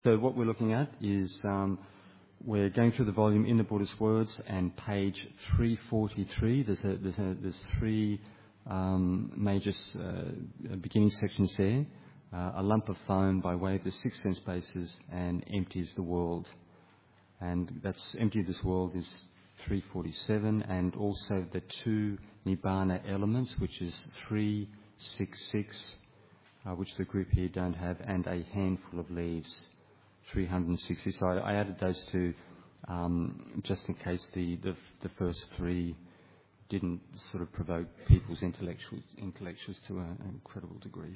So what we're looking at is we're going through the volume In the Buddha's Words, and page 343. There's three major beginning sections there. A lump of foam by way of the six sense bases, and empties the world. And that's empty this world is 347, and also the two Nibbana elements, which is 366, which the group here don't have, and a handful of leaves, 360. So I added those two just in case the first three didn't sort of provoke people's intellectuals to an incredible degree.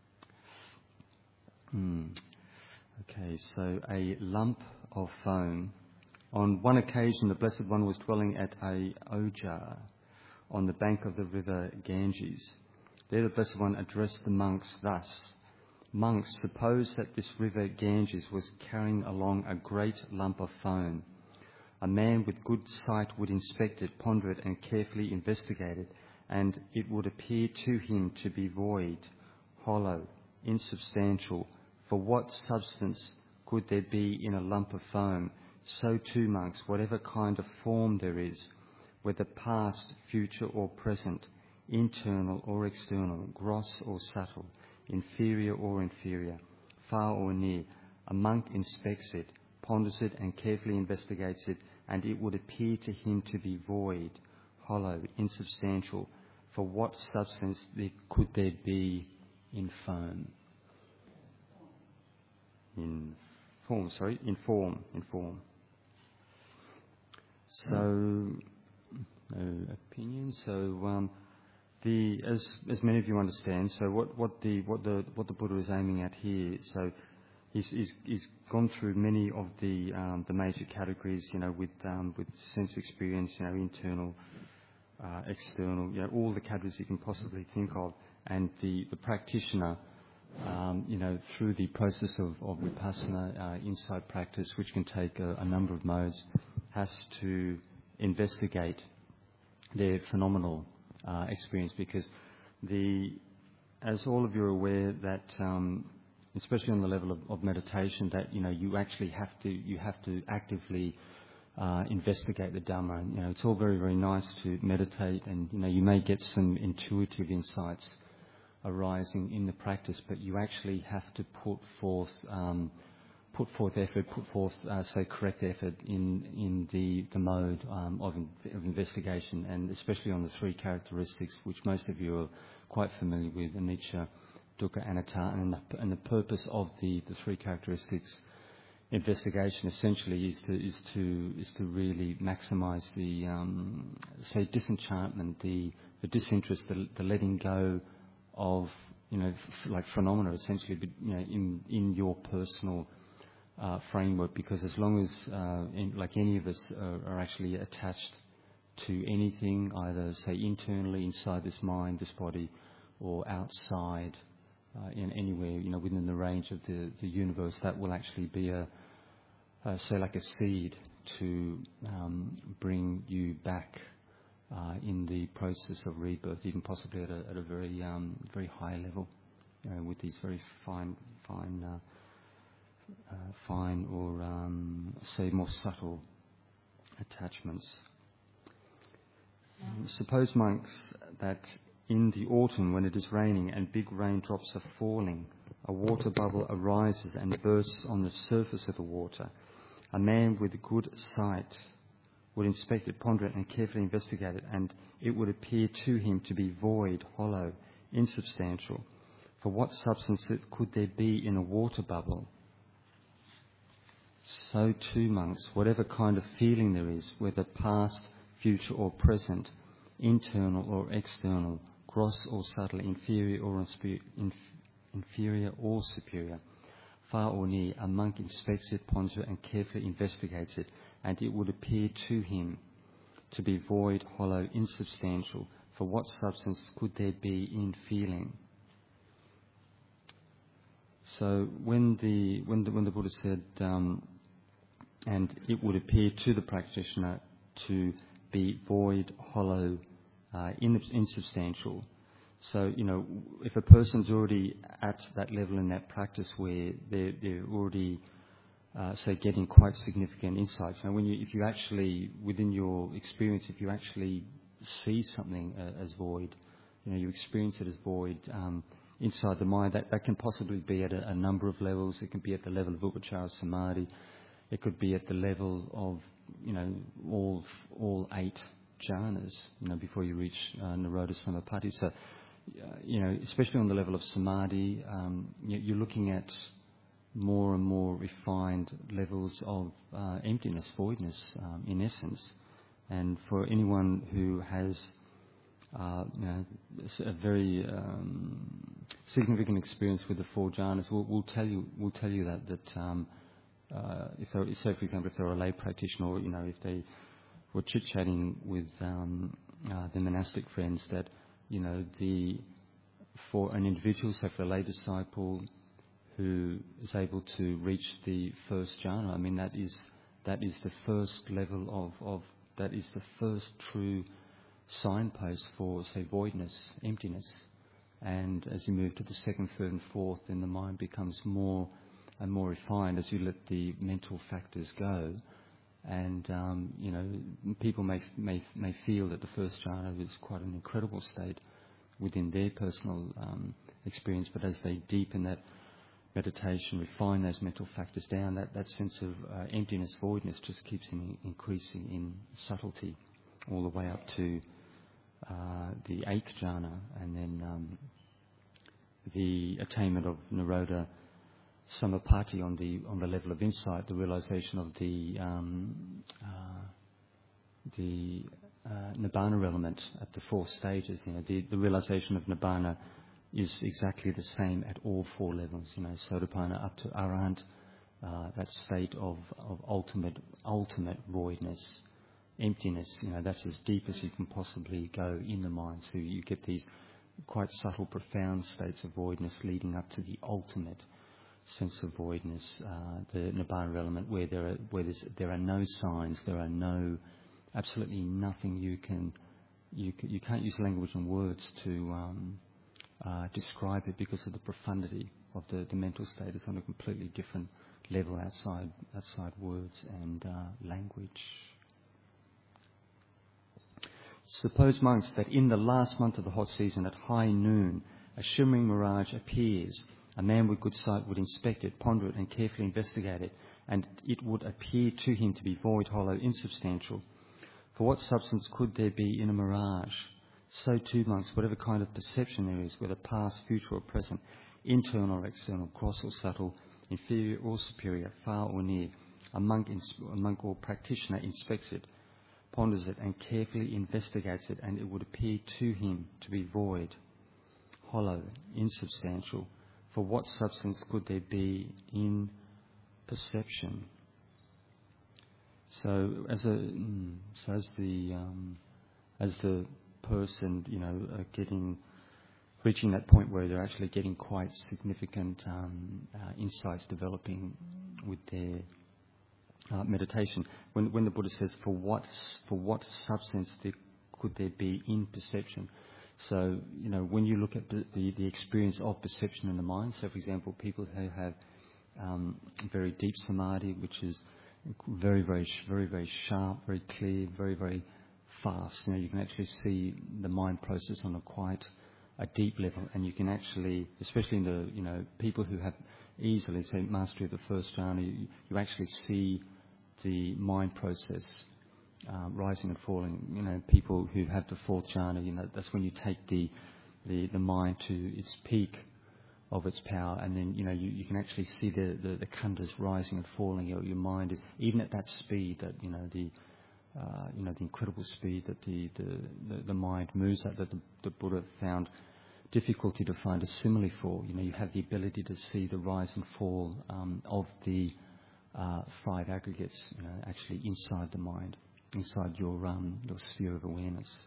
Okay, so a lump of foam. On one occasion, the Blessed One was dwelling at a Ojar on the bank of the river Ganges. There the Blessed One addressed the monks thus: "Monks, suppose that this river Ganges was carrying along a great lump of foam. A man with good sight would inspect it, ponder it, and carefully investigate it, and it would appear to him to be void, hollow, insubstantial. For what substance could there be in a lump of foam? So too, monks, whatever kind of form there is, whether past, future or present, internal or external, gross or subtle, inferior or inferior, far or near, a monk inspects it, ponders it and carefully investigates it, and it would appear to him to be void, hollow, insubstantial. For what substance could there be in foam?" In form. So, no opinion. So, as many of you understand, so what the Buddha is aiming at here. So, he's gone through many of the major categories, with sense experience, internal, external, all the categories you can possibly think of, and the practitioner, through the process of vipassana, insight practice, which can take a number of modes, has to investigate their phenomenal experience, because as all of you are aware, that especially on the level of meditation, that you actually have to actively investigate the Dhamma. And it's all very, very nice to meditate, and you may get some intuitive insights arising in the practice, but you actually have to put forth correct effort in the mode of investigation, and especially on the three characteristics, which most of you are quite familiar with: anicca, dukkha, anatta. And the purpose of the three characteristics investigation essentially is to really maximise the disenchantment, the disinterest, the letting go of like phenomena, essentially, in your personal framework. Because as long as like any of us are actually attached to anything, either internally inside this mind, this body, or outside in anywhere within the range of the universe, that will actually be like a seed to bring you back in the process of rebirth, even possibly at a very very high level, with these very fine or more subtle attachments. Suppose, monks, that in the autumn, when it is raining and big raindrops are falling, a water bubble arises and bursts on the surface of the water. A man with good sight would inspect it, ponder it, and carefully investigate it, and it would appear to him to be void, hollow, insubstantial. For what substance could there be in a water bubble? So too, monks, whatever kind of feeling there is, whether past, future or present, internal or external, gross or subtle, inferior or superior, far or near, a monk inspects it, ponders it, and carefully investigates it, and it would appear to him to be void, hollow, insubstantial. For what substance could there be in feeling? So when the Buddha said, and it would appear to the practitioner to be void, hollow, insubstantial. So, if a person's already at that level in that practice where they're already so getting quite significant insights. Now, if you actually, within your experience, if you actually see something as void, you experience it as void inside the mind, that can possibly be at a number of levels. It can be at the level of Upachara Samadhi. It could be at the level of, all 8 jhanas, before you reach Nirodha Samapatti. So, especially on the level of Samadhi, you're looking at more and more refined levels of emptiness, voidness, in essence. And for anyone who has a very significant experience with the 4 jhanas, we'll tell you that if they're, say for example, if they're a lay practitioner, or if they were chit-chatting with their monastic friends, that for an individual, say for a lay disciple who is able to reach the first jhana, I mean that is the first level of that is the first true signpost for, say, voidness, emptiness. And as you move to the 2nd, 3rd and 4th, then the mind becomes more and more refined as you let the mental factors go. And, people may feel that the first jhana is quite an incredible state within their personal experience, but as they deepen that meditation, refine those mental factors down, that sense of emptiness, voidness just keeps increasing in subtlety all the way up to the 8th jhana, and then the attainment of Nirodha Samapatti on the level of insight, the realization of the Nibbana element at the 4 stages. The realization of Nibbana is exactly the same at all 4 levels. Sotapanna up to Arahant, that state of ultimate voidness, emptiness. That's as deep as you can possibly go in the mind. So you get these quite subtle, profound states of voidness leading up to the ultimate sense of voidness, the Nibbana element, where there are no signs, there are absolutely nothing you can't use language and words to describe it, because of the profundity of the mental state. Is on a completely different level outside words and language. Suppose, monks, that in the last month of the hot season, at high noon, a shimmering mirage appears. A man with good sight would inspect it, ponder it, and carefully investigate it, and it would appear to him to be void, hollow, insubstantial. For what substance could there be in a mirage? So too, monks, whatever kind of perception there is, whether past, future or present, internal or external, gross or subtle, inferior or superior, far or near, a monk or practitioner inspects it, ponders it, and carefully investigates it, and it would appear to him to be void, hollow, insubstantial. For what substance could there be in perception? So as the person, reaching that point where they're actually getting quite significant insights developing with their meditation. When the Buddha says, for what substance could there be in perception? So, when you look at the experience of perception in the mind, so for example, people who have very deep samadhi, which is very, very, very, very sharp, very clear, very, very fast. You can actually see the mind process on a deep level, and you can actually, especially in the people who have easily, say, mastery of the first jhana, you actually see the mind process rising and falling. People who have the 4th jhana, that's when you take the mind to its peak of its power, and then you can actually see the khandhas rising and falling. Your mind is, even at that speed, that the incredible speed that the mind moves at, that the Buddha found difficulty to find a simile for. You have the ability to see the rise and fall of the 5 aggregates, actually inside the mind, inside your sphere of awareness.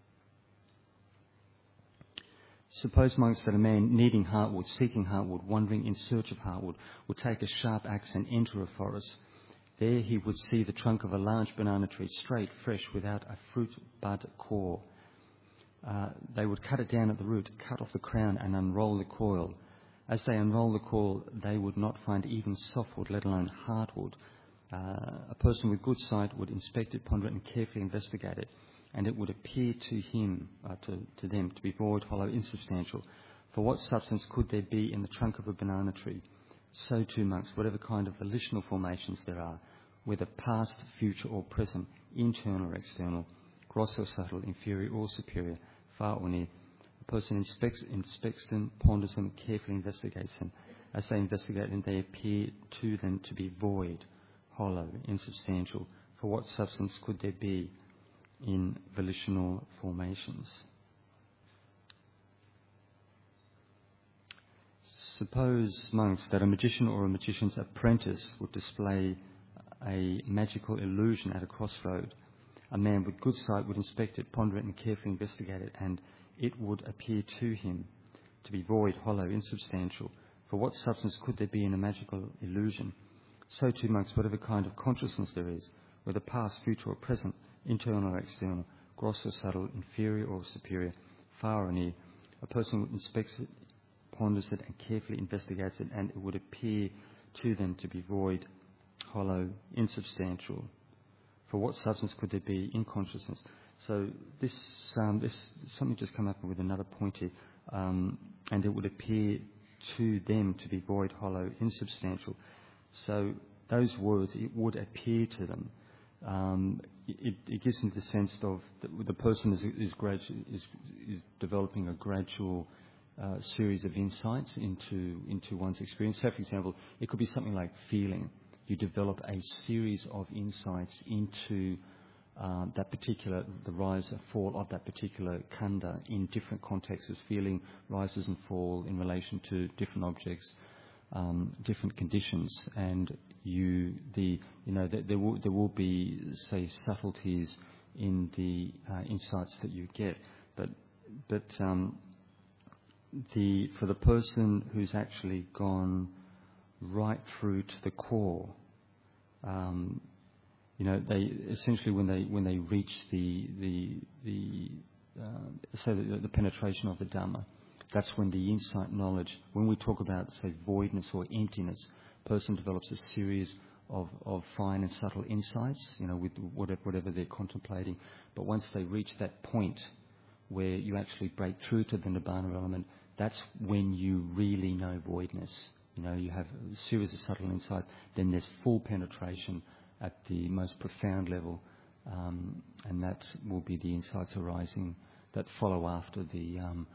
Suppose, monks, that a man needing heartwood, seeking heartwood, wandering in search of heartwood, would take a sharp axe and enter a forest. There he would see the trunk of a large banana tree, straight, fresh, without a fruit bud core. They would cut it down at the root, cut off the crown and unroll the coil, As they unroll the call, they would not find even softwood, let alone hardwood. A person with good sight would inspect it, ponder it, and carefully investigate it, and it would appear to him, to them, to be void, hollow, insubstantial. For what substance could there be in the trunk of a banana tree? So too, monks, whatever kind of volitional formations there are, whether past, future, or present, internal or external, gross or subtle, inferior or superior, far or near, a person inspects them, ponders them, carefully investigates them. As they investigate them, they appear to them to be void, hollow, insubstantial. For what substance could there be in volitional formations? Suppose, monks, that a magician or a magician's apprentice would display a magical illusion at a crossroad. A man with good sight would inspect it, ponder it, and carefully investigate it, and it would appear to him to be void, hollow, insubstantial. For what substance could there be in a magical illusion? So too, monks, whatever kind of consciousness there is, whether past, future, or present, internal or external, gross or subtle, inferior or superior, far or near, a person inspects it, ponders it, and carefully investigates it, and it would appear to them to be void, hollow, insubstantial. For what substance could there be in consciousness? So this something just come up with another point here, and it would appear to them to be void, hollow, insubstantial. So those words, it would appear to them. It gives them the sense of the person is developing a gradual series of insights into one's experience. So, for example, it could be something like feeling. You develop a series of insights into the rise and fall of that particular khanda in different contexts. Feeling rises and fall in relation to different objects, different conditions, and there will be, say, subtleties in the insights that you get, but for the person who's actually gone right through to the core, they essentially when they reach the penetration of the Dhamma, that's when the insight knowledge, when we talk about, say, voidness or emptiness, person develops a series of fine and subtle insights, with whatever they're contemplating. But once they reach that point where you actually break through to the Nibbana element, that's when you really know voidness. You have a series of subtle insights, then there's full penetration at the most profound level, and that will be the insights arising that follow after the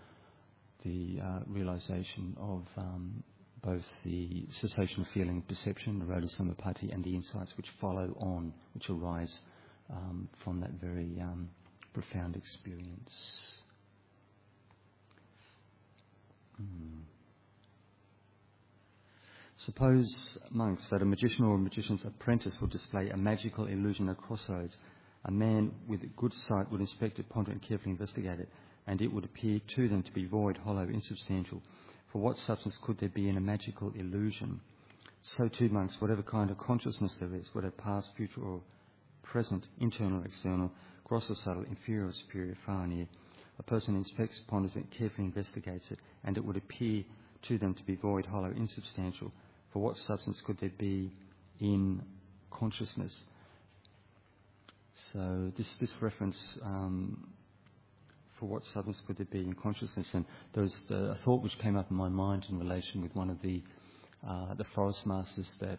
realization of both the cessation of feeling, perception, Nirodha Samapatti, and the insights which follow on, which arise from that very profound experience. Suppose, monks, that a magician or a magician's apprentice would display a magical illusion at crossroads. A man with good sight would inspect it, ponder it, and carefully investigate it, and it would appear to them to be void, hollow, insubstantial. For what substance could there be in a magical illusion? So too, monks, whatever kind of consciousness there is, whether past, future, or present, internal or external, gross or subtle, inferior or superior, far or near, a person inspects, ponders it, carefully investigates it, and it would appear to them to be void, hollow, insubstantial. For what substance could there be in consciousness? So this reference, for what substance could there be in consciousness? And there was a thought which came up in my mind in relation with one of the forest masters, that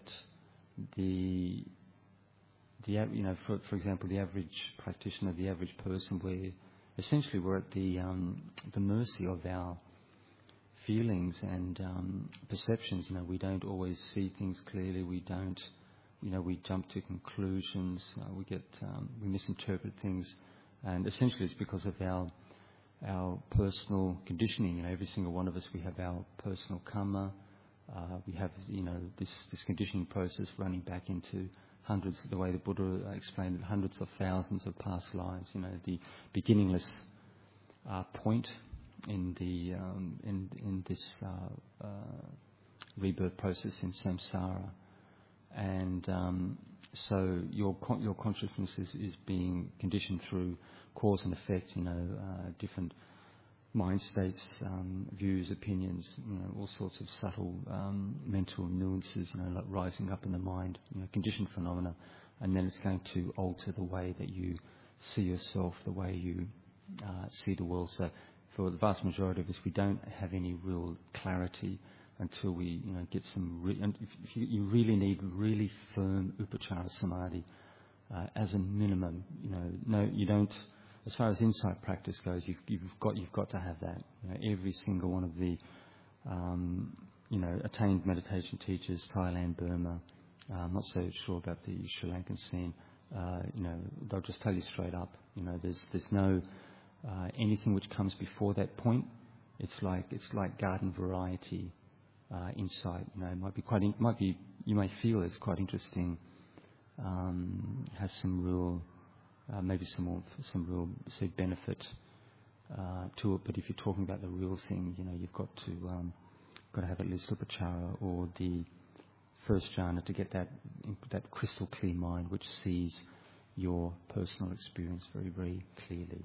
for example, the average practitioner, the average person, we're at the mercy of our feelings and perceptions. We don't always see things clearly. We don't, we jump to conclusions. We misinterpret things, and essentially it's because of our personal conditioning. Every single one of us, we have our personal karma. We have, this conditioning process running back into hundreds, the way the Buddha explained it, hundreds of thousands of past lives. The beginningless point in this rebirth process in samsara, and so your consciousness is being conditioned through cause and effect. Different mind states, views, opinions, all sorts of subtle mental nuances, like rising up in the mind, conditioned phenomena, and then it's going to alter the way that you see yourself, the way you see the world. So for the vast majority of us, we don't have any real clarity until we, get some. And if you really need really firm upachara samadhi as a minimum, no, you don't. As far as insight practice goes, you've got to have that. Every single one of the attained meditation teachers, Thailand, Burma. I'm not so sure about the Sri Lankan scene. They'll just tell you straight up. There's no anything which comes before that point. It's like garden variety insight. You may feel it's quite interesting. Has some real. Maybe some real, say, benefit to it. But if you're talking about the real thing, you've got to have at least upachara or the first jhana to get that crystal clear mind which sees your personal experience very, very clearly.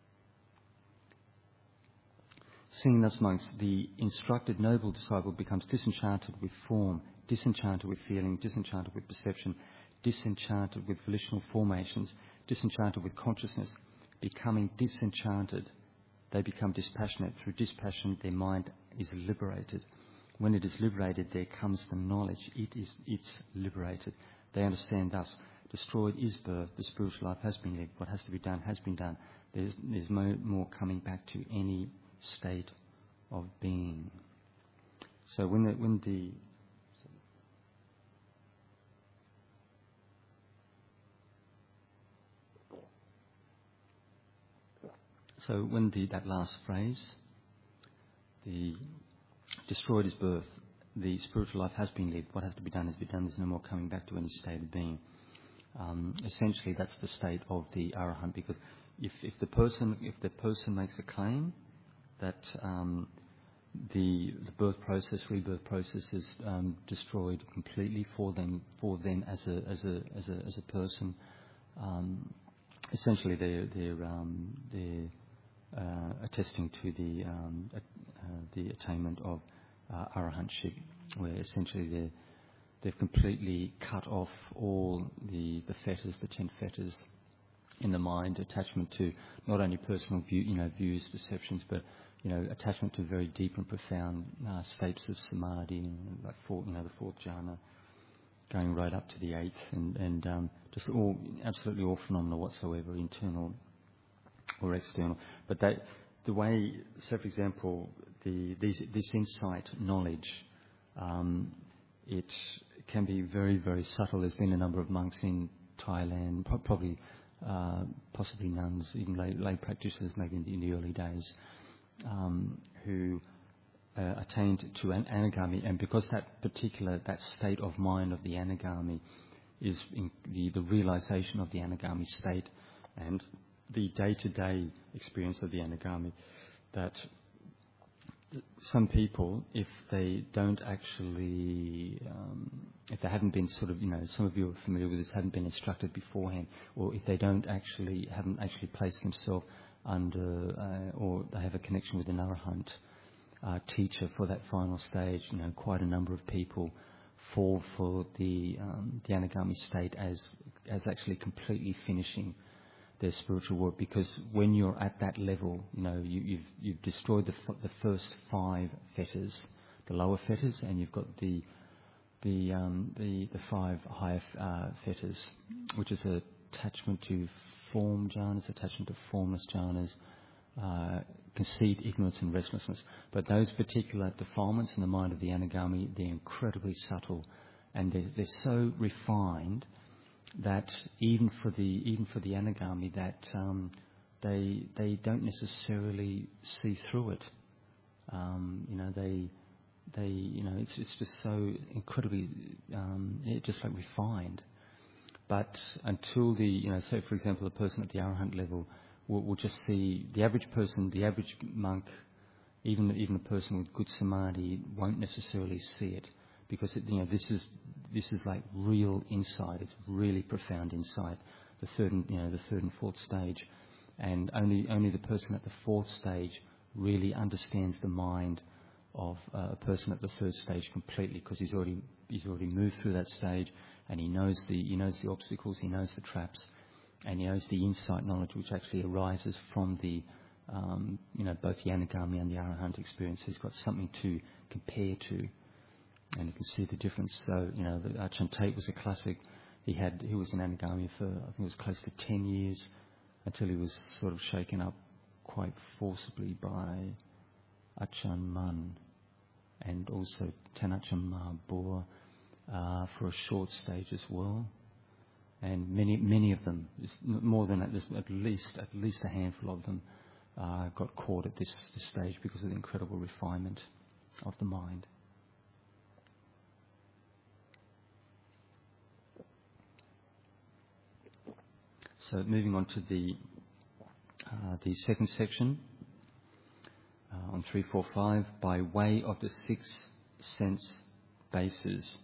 Seeing thus, monks, the instructed noble disciple becomes disenchanted with form, disenchanted with feeling, disenchanted with perception, disenchanted with volitional formations, disenchanted with consciousness. Becoming disenchanted, they become dispassionate. Through dispassion, their mind is liberated. When it is liberated, there comes the knowledge. It's liberated. They understand thus, destroyed is birth. The spiritual life has been lived. What has to be done has been done. There's no more coming back to any state of being. So when the that last phrase, the destroyed is birth, the spiritual life has been lived, what has to be done has been done, there's no more coming back to any state of being. Essentially, that's the state of the arahant, because if the person makes a claim that the birth process, rebirth process is destroyed completely for them as a person, essentially they're attesting to the attainment of arahantship, where essentially they've completely cut off all the fetters, the 10 fetters in the mind, attachment to not only personal views, perceptions, but attachment to very deep and profound states of samadhi, like the fourth jhana, going right up to the eighth, and just absolutely all phenomena whatsoever, internal or external. But the way, so for example, this insight knowledge, it can be very, very subtle. There's been a number of monks in Thailand, possibly nuns, even lay practitioners, maybe in the early days, who attained to an anagami, and because that state of mind of the anagami is in the realization of the anagami state and the day-to-day experience of the anagami, that some people, if they don't actually, if they haven't been some of you are familiar with this, haven't been instructed beforehand, or if they haven't actually placed themselves under, or they have a connection with an arahant teacher for that final stage, quite a number of people fall for the anagami state as actually completely finishing their spiritual work, because when you're at that level, you've destroyed the first 5 fetters, the lower fetters, and you've got the 5 higher fetters, which is attachment to form jhanas, attachment to formless jhanas, conceit, ignorance, and restlessness. But those particular defilements in the mind of the anagami, they're incredibly subtle, and they're so refined that even for the anagami, that they don't necessarily see through it. It's just so incredibly just like refined. But until so for example, a person at the arahant level will just see the average person, the average monk, even a person with good samadhi won't necessarily see it, because this is like real insight. It's really profound insight. The third and fourth stage, and only the person at the fourth stage really understands the mind of a person at the third stage completely, because he's already moved through that stage, and he knows the obstacles, he knows the traps, and he knows the insight knowledge which actually arises from the both the Anagami and the Arahant experience. He's got something to compare to, and you can see the difference. So Ajahn Tate was a classic. He was an Anagami for, I think it was close to 10 years, until he was sort of shaken up quite forcibly by Ajahn Mun and also Tenachan Ma Boa for a short stage as well. And many of them, more than that, there's at least a handful of them got caught at this stage because of the incredible refinement of the mind. So moving on to the second section on 345, by way of the 6 sense bases.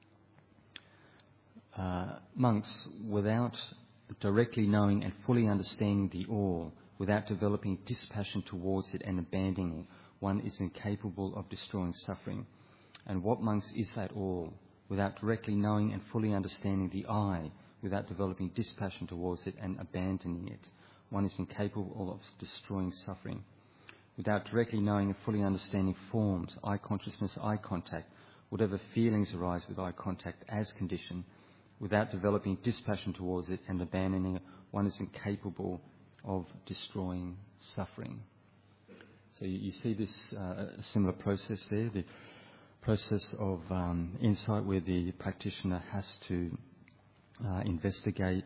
Monks, without directly knowing and fully understanding the all, without developing dispassion towards it and abandoning it, one is incapable of destroying suffering. And what, monks, is that all? Without directly knowing and fully understanding the I, without developing dispassion towards it and abandoning it, one is incapable of destroying suffering. Without directly knowing and fully understanding forms, eye consciousness, eye contact, whatever feelings arise with eye contact as condition, without developing dispassion towards it and abandoning it, one is incapable of destroying suffering. So you see this similar process there, the process of insight, where the practitioner has to investigate,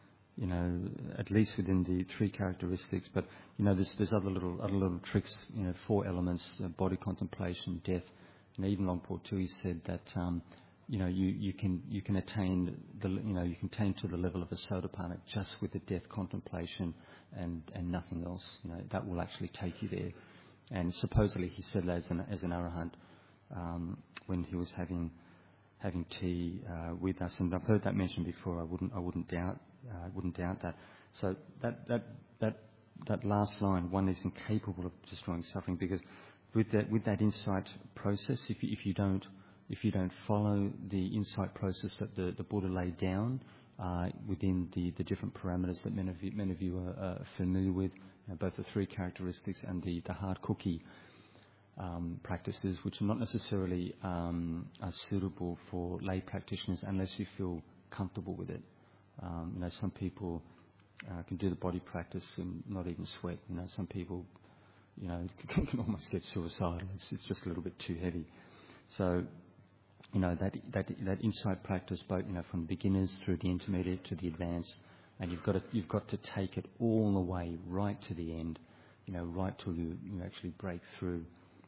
at least within the 3 characteristics. But there's other little tricks. 4 elements: body contemplation, death. Even Luang Por Tui said that you can attain to the level of a Sotapanna just with the death contemplation and nothing else. That will actually take you there. And supposedly he said that as an Arahant when he was having tea with us, and I've heard that mentioned before. I wouldn't doubt that. So that last line, one is incapable of destroying suffering, because with that insight process, if you don't follow the insight process that the Buddha laid down within the different parameters that many of you are familiar with, both the 3 characteristics and the hard cookie practices, which are not necessarily are suitable for lay practitioners unless you feel comfortable with it. Some people can do the body practice and not even sweat. Some people, can almost get suicidal. It's just a little bit too heavy. So, that insight practice, both from beginners through the intermediate to the advanced, and you've got to take it all the way right to the end. Right till you actually break through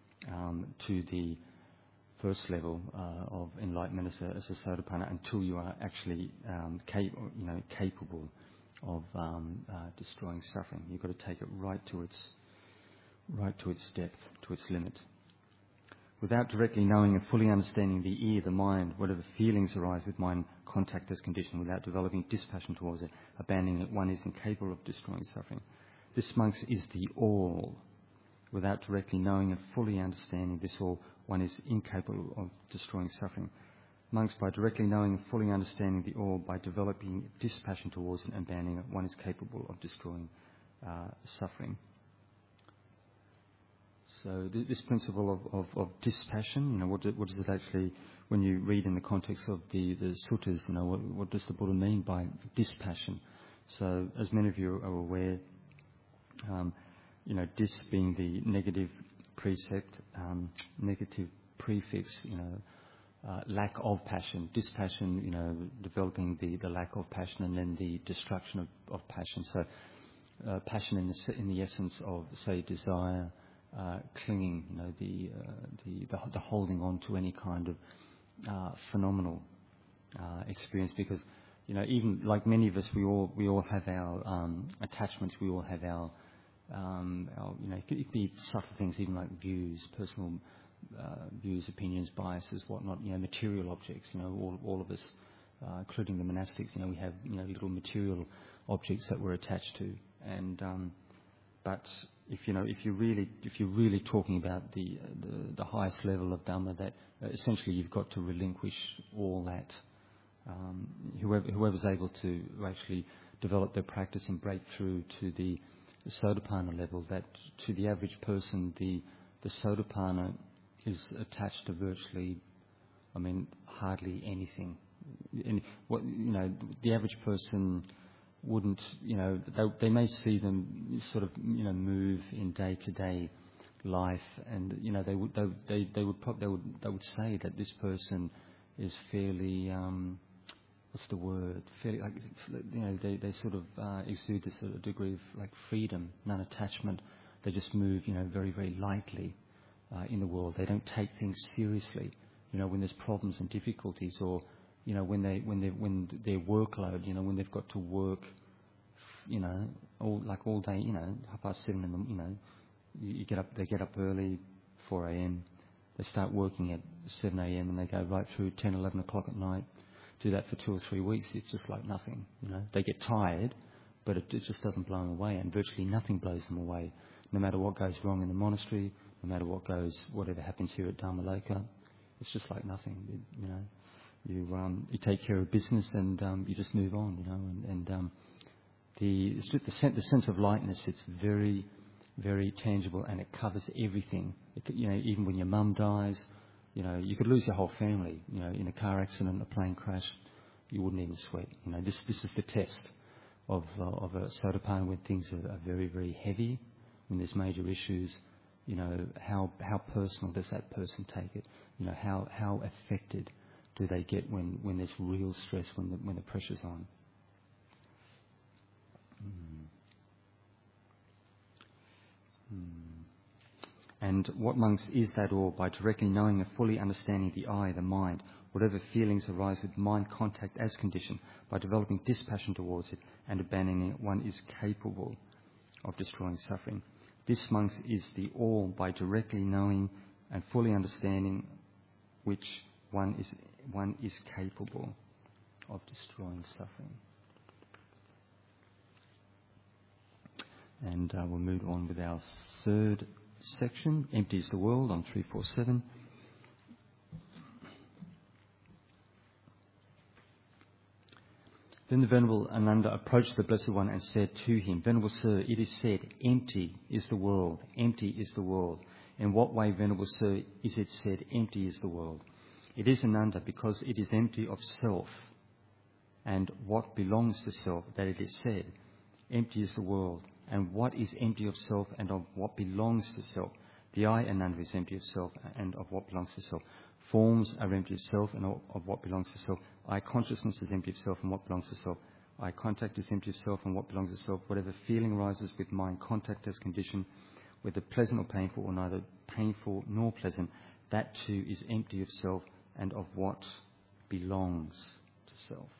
to the first level of enlightenment as a Sotapanna, until you are actually capable of destroying suffering. You've got to take it right to its depth, to its limit. Without directly knowing and fully understanding the ear, the mind, whatever feelings arise with mind contact as condition, without developing dispassion towards it, abandoning it, one is incapable of destroying suffering. This, monks, is the all. Without directly knowing and fully understanding this all, one is incapable of destroying suffering. Monks, by directly knowing and fully understanding the all, by developing dispassion towards it and abandoning it, one is capable of destroying suffering. So this principle of dispassion, what does it actually, when you read in the context of the suttas, what does the Buddha mean by dispassion? So, as many of you are aware, dis being the negative precept, negative prefix, lack of passion. Dispassion, developing the lack of passion, and then the destruction of passion. So, passion in the essence of, say, desire, clinging, the holding on to any kind of phenomenal experience, because even like many of us, we all have our attachments. We all have our it could be subtle things, even like views, personal views, opinions, biases, whatnot. Material objects. All of us, including the monastics. We have little material objects that we're attached to, and But if you're really talking about the highest level of Dhamma, that essentially you've got to relinquish all that. Whoever's able to actually develop their practice and break through to the Sotapanna level, that to the average person, the Sotapanna is attached to virtually, hardly anything. The average person wouldn't, they may see them sort of, move in day-to-day life, and they would say that this person is fairly, fairly, they sort of exude this sort of degree of like freedom, non-attachment. They just move, very, very lightly in the world. They don't take things seriously. When there's problems and difficulties, or when their workload, when they've got to work, all day, 7:30 in the, they get up early, 4 a.m. They start working at 7 a.m. and they go right through 10, 11 o'clock at night. Do that for 2 or 3 weeks. It's just like nothing. They get tired, but it just doesn't blow them away, and virtually nothing blows them away. No matter what goes wrong in the monastery, no matter whatever happens here at Dharmaloka, it's just like nothing. You take care of business and you just move on. The sense of lightness, it's very, very tangible, and it covers everything. Even when your mum dies, you could lose your whole family. In a car accident, a plane crash, you wouldn't even sweat. This is the test of a Sotapanna when things are very, very heavy, when there's major issues. How personal does that person take it? How affected do they get when there's real stress, when the pressure's on? And what, monks, is that all? By directly knowing and fully understanding the I, the mind, whatever feelings arise with mind contact as condition, by developing dispassion towards it and abandoning it, one is capable of destroying suffering. This, monks, is the all, by directly knowing and fully understanding which one is capable of destroying suffering. And we'll move on with our third section, Empty is the World, on 347. Then the Venerable Ananda approached the Blessed One and said to him, Venerable Sir, it is said, empty is the world, empty is the world. In what way, Venerable Sir, is it said, empty is the world? It is, Ananda, because it is empty of self and what belongs to self, that it is said, empty is the world. And what is empty of self and of what belongs to self? The I, Ananda, is empty of self and of what belongs to self. Forms are empty of self and of what belongs to self. I, consciousness, is empty of self and what belongs to self. Eye contact is empty of self and what belongs to self. Whatever feeling arises with mind contact as condition, whether pleasant or painful, or neither painful nor pleasant, that too is empty of self and of what belongs to self.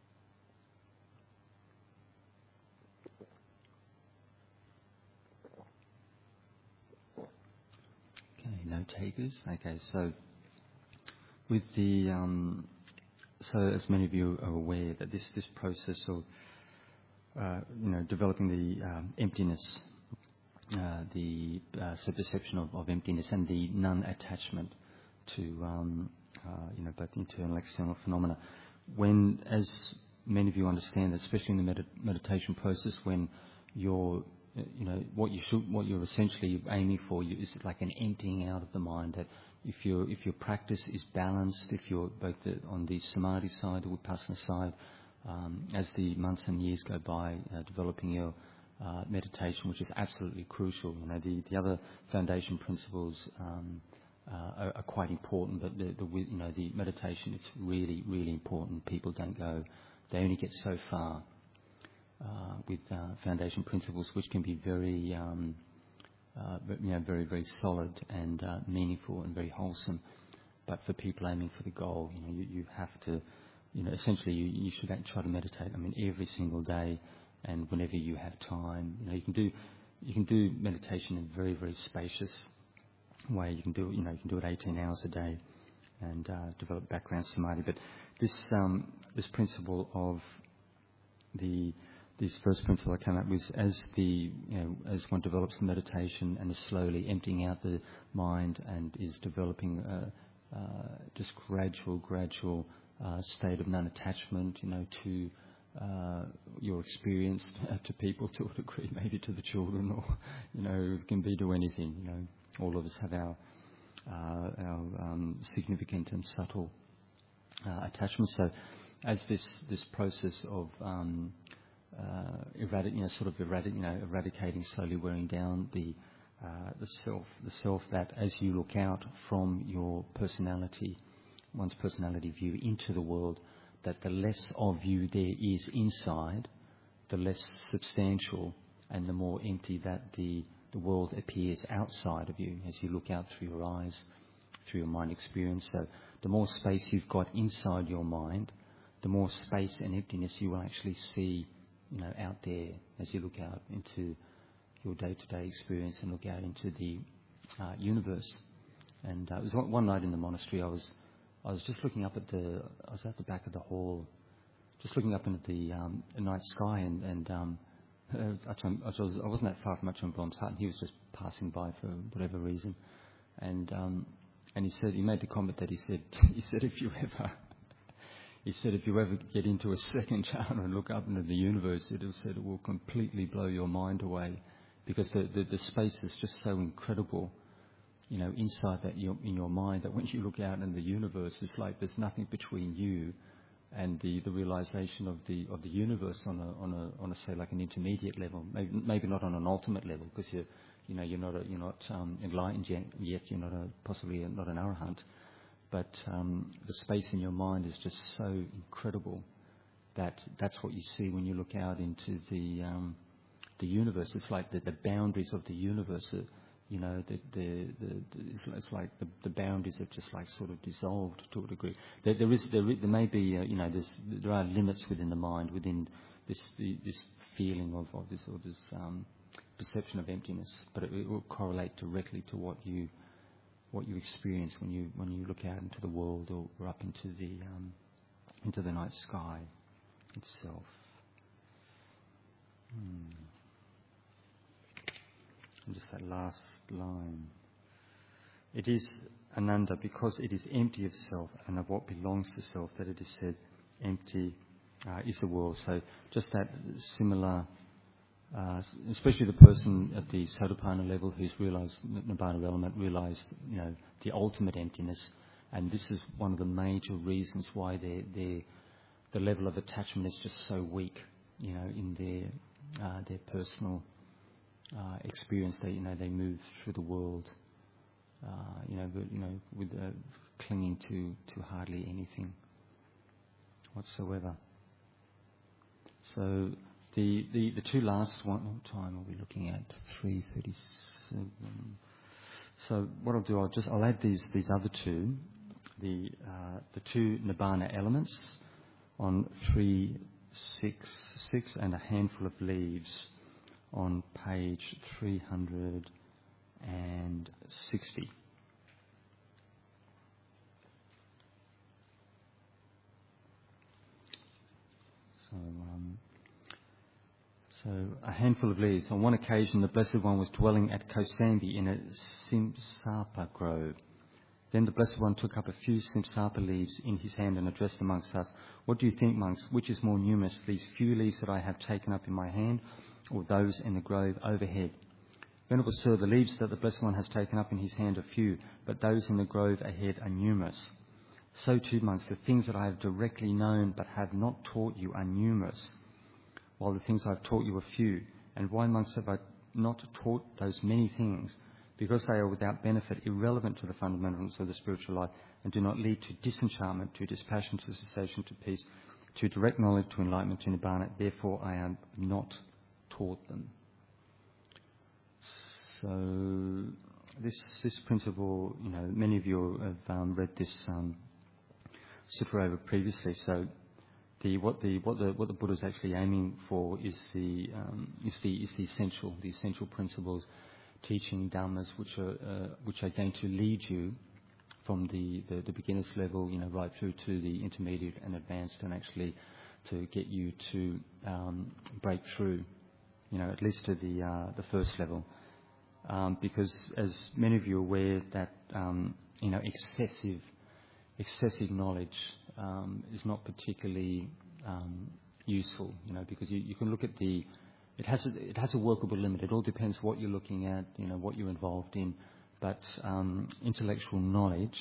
Okay, no takers. Okay, so with the so as many of you are aware that this process of developing the emptiness, the perception of emptiness and the non-attachment to both internal and external phenomena. When, as many of you understand, especially in the meditation process, when you're what you're essentially aiming for is like an emptying out of the mind. That if your practice is balanced, if you're both on the samadhi side, the vipassana side, as the months and years go by, developing your meditation, which is absolutely crucial. The other foundation principles are quite important, but the meditation, it's really, really important. People don't go; they only get so far with foundation principles, which can be very, very, very solid and meaningful and very wholesome. But for people aiming for the goal, you have to, essentially, you should try to meditate. Every single day, and whenever you have time, you can do meditation in a very, very spacious way. You can do it 18 hours a day, and develop background samadhi. But this principle of the this first principle I came up with, as one develops the meditation and is slowly emptying out the mind and is developing just gradual state of non-attachment, to your experience, to people to a degree, maybe to the children, or it can be to anything. All of us have our significant and subtle attachments. So, as this process of eradicating, slowly wearing down the self that, as you look out from your personality, one's personality view into the world, that the less of you there is inside, the less substantial and the more empty that the world appears outside of you as you look out through your eyes, through your mind experience. So the more space you've got inside your mind, the more space and emptiness you will actually see, out there as you look out into your day-to-day experience and look out into the universe. And it was one night in the monastery. I was just looking up at I was at the back of the hall, just looking up into the night sky, and I wasn't that far from Ajahn Brahm's hut, and he was just passing by for whatever reason, and he made the comment that he said if you ever get into a second jhana and look up into the universe, it will completely blow your mind away, because the space is just so incredible, inside that in your mind, that when you look out in the universe, it's like there's nothing between you and the realization of the universe on a say like an intermediate level, maybe not on an ultimate level, because you're not enlightened yet, you're possibly not an arahant, but the space in your mind is just so incredible that's what you see when you look out into the universe. It's like the boundaries of the universe are, it's like the boundaries have just like sort of dissolved to a degree. There may be, there are limits within the mind, within this feeling of this perception of emptiness, but it will correlate directly to what you experience when you look out into the world or up into the night sky itself. And just that last line. It is, Ananda, because it is empty of self and of what belongs to self, that it is said, empty is the world. So just that similar, especially the person at the Sotapanna level who's realised Nibbana element, realised, the ultimate emptiness. And this is one of the major reasons why the level of attachment is just so weak, in their personal experience. They move through the world, with clinging to hardly anything whatsoever. So the two last one. What time are we looking at? 3:37. So what I'll do, I'll add these other two, the two Nibbana elements on 366 and a handful of leaves on page 360. So a handful of leaves. On one occasion, the Blessed One was dwelling at Kosambi in a Simsapa grove. Then the Blessed One took up a few Simsapa leaves in his hand and addressed the monks thus: "What do you think, monks? Which is more numerous, these few leaves that I have taken up in my hand, or those in the grove overhead?" "Venerable Sir, the leaves that the Blessed One has taken up in his hand are few, but those in the grove ahead are numerous. So too, monks, the things that I have directly known but have not taught you are numerous, while the things I have taught you are few. And why, monks, have I not taught those many things? Because they are without benefit, irrelevant to the fundamentals of the spiritual life, and do not lead to disenchantment, to dispassion, to cessation, to peace, to direct knowledge, to enlightenment, to nibbana. Therefore I have not taught them." So this principle, many of you have read this sutta over previously. So what the Buddha is actually aiming for is the essential principles, teaching dhammas which are going to lead you from the beginner's level, right through to the intermediate and advanced, and actually to get you to break through, at least to the first level. Because as many of you are aware that, excessive knowledge is not particularly useful, because you can look at it has a workable limit. It all depends what you're looking at, what you're involved in. But intellectual knowledge,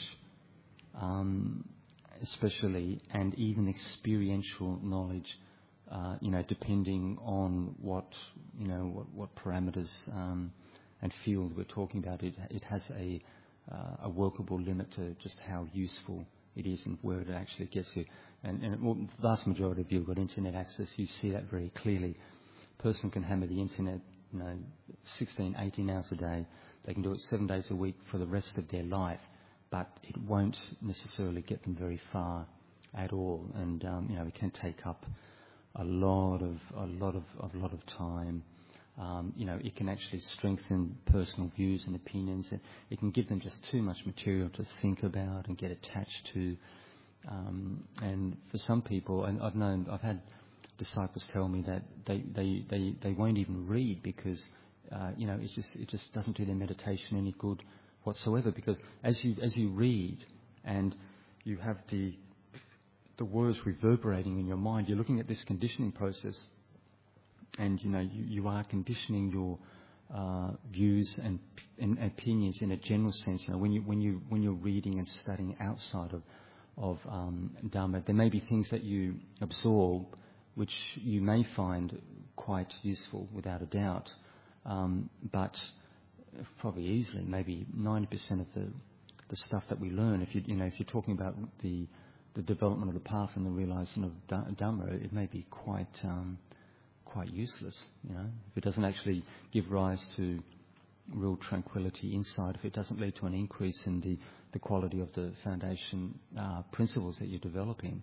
especially, and even experiential knowledge, depending on what parameters and field we're talking about, it has a workable limit to just how useful it is and where it actually gets you. And the vast majority of you have got internet access. You see that very clearly. A person can hammer the internet, 16, 18 hours a day. They can do it 7 days a week for the rest of their life, but it won't necessarily get them very far at all. And it can take up a lot of time. It can actually strengthen personal views and opinions. It can give them just too much material to think about and get attached to. And for some people, and I've had disciples tell me that they won't even read because it just doesn't do their meditation any good whatsoever. Because as you read and you have the words reverberating in your mind, you're looking at this conditioning process. And you are conditioning your views and opinions in a general sense. When you're reading and studying outside of Dharma, there may be things that you absorb which you may find quite useful, without a doubt. But probably easily, maybe 90% of the stuff that we learn, if you're talking about the development of the path and the realization of Dhamma, it may be quite useless, if it doesn't actually give rise to real tranquility inside, if it doesn't lead to an increase in the quality of the foundation principles that you're developing,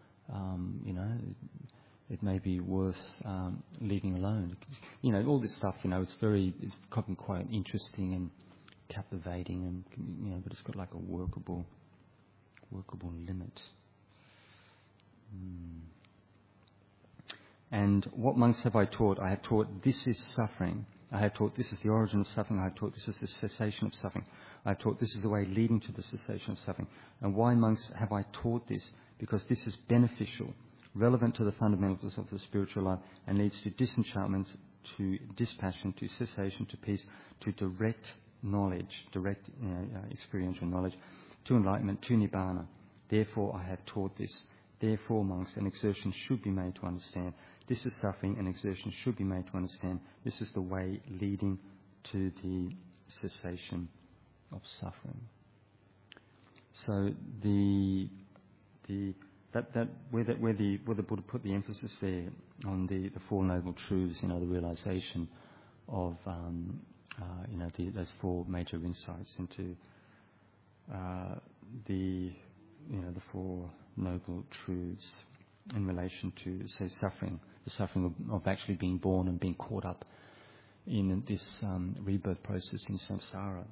it may be worth leaving alone. All this stuff, it's quite interesting and captivating, and but it's got like a workable limit. And what monks have I taught? I have taught this is suffering. I have taught this is the origin of suffering. I have taught this is the cessation of suffering. I have taught this is the way leading to the cessation of suffering. And why, monks, have I taught this? Because this is beneficial, relevant to the fundamentals of the spiritual life, and leads to disenchantment, to dispassion, to cessation, to peace, to direct knowledge, direct experiential knowledge, to enlightenment, to nibbana. Therefore, I have taught this. Therefore, monks, an exertion should be made to understand. This is suffering, an exertion should be made to understand. This is the way leading to the cessation of suffering. So where the Buddha put the emphasis there on the Four Noble Truths, the realization of those four major insights into the Four Noble Truths in relation to, say, suffering, the suffering of actually being born and being caught up in this rebirth process in samsara.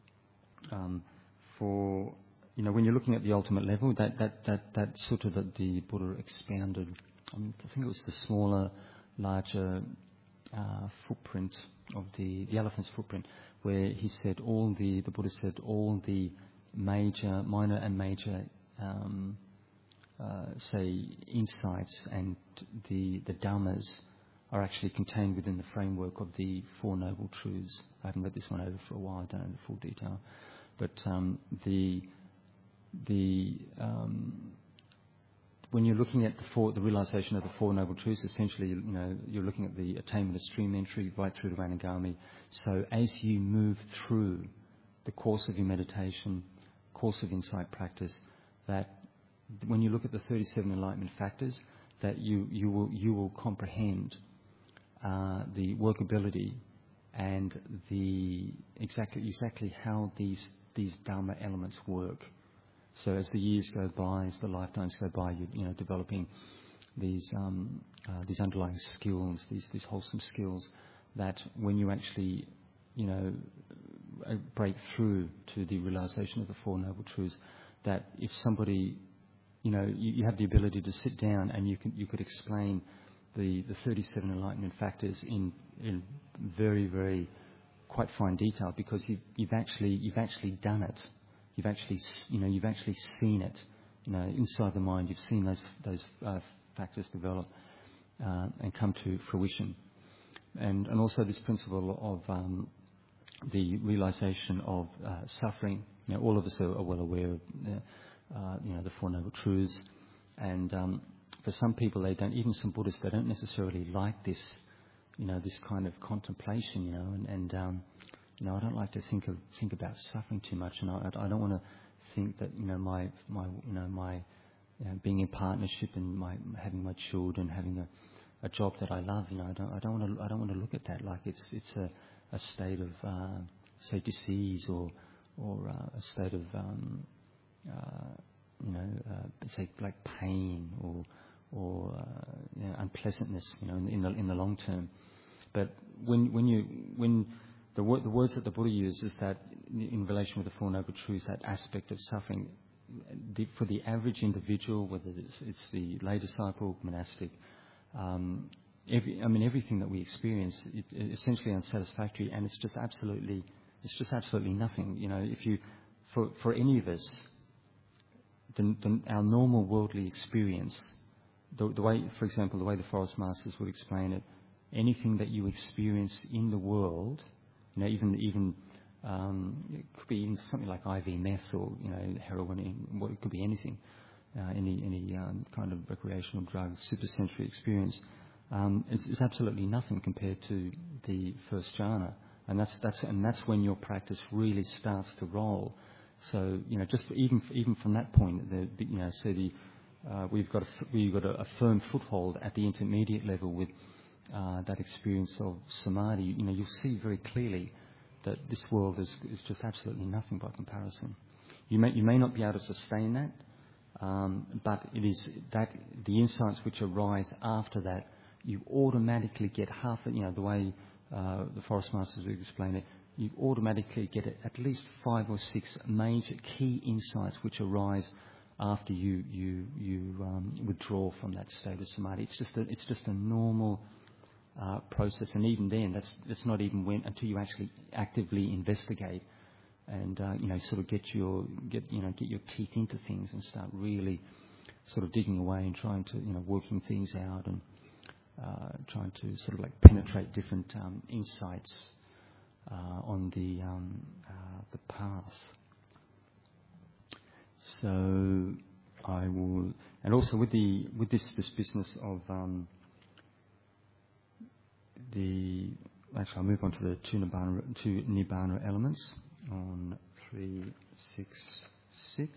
When you're looking at the ultimate level, that sort of the Buddha expounded. I think it was the smaller, larger footprint of the elephant's footprint, where he said the Buddha said all the minor and major insights and the dhammas are actually contained within the framework of the Four Noble Truths. I haven't read this one over for a while. I don't know the full detail, but when you're looking at the realization of the Four Noble Truths, essentially, you're looking at the attainment of stream entry right through to Anagami. So as you move through the course of your meditation, course of insight practice, that when you look at the 37 enlightenment factors, that you will comprehend the workability and the exactly how these Dharma elements work. So as the years go by, as the lifetimes go by, you're developing these underlying skills, these wholesome skills, that when you actually break through to the realization of the Four Noble Truths, that if somebody you have the ability to sit down and you could explain the 37 enlightenment factors in very, very quite fine detail, because you've actually done it. You've actually seen it. Inside the mind, you've seen those factors develop and come to fruition. And also this principle of the realization of suffering. All of us are well aware of the Four Noble Truths, and for some people, they don't. Even some Buddhists, they don't necessarily like this, this kind of contemplation. And I don't like to think about suffering too much, and I don't want to think that my being in partnership and having my children, having a job that I love. I don't want to look at that like it's a state of say disease or a state of say like pain or unpleasantness in the long term. But when the words that the Buddha uses, that in relation with the Four Noble Truths, that aspect of suffering, for the average individual, whether it's the lay disciple, monastic, everything that we experience, it essentially unsatisfactory, and it's just absolutely nothing. If you, for any of us, our normal worldly experience, the way, for example, the way the Forest Masters would explain it, anything that you experience in the world, even it could be in something like IV meth or heroin, it could be anything, any kind of recreational drug, supersensory experience. It's absolutely nothing compared to the first jhana, and that's when your practice really starts to roll. So just even from that point, we've got a firm foothold at the intermediate level with that experience of samadhi. You'll see very clearly that this world is just absolutely nothing by comparison. You may not be able to sustain that, but it is that the insights which arise after that, you automatically get half. The way the Forest Masters would explain it, you automatically get at least 5 or 6 major key insights which arise after you withdraw from that state of samadhi. It's just a normal process, and even then, that's not even until you actually actively investigate and sort of get your teeth into things and start really sort of digging away and trying to working things out and trying to sort of like penetrate different insights on the path. So I will, and also with this business of I'll move on to the two Nibbana elements on 366.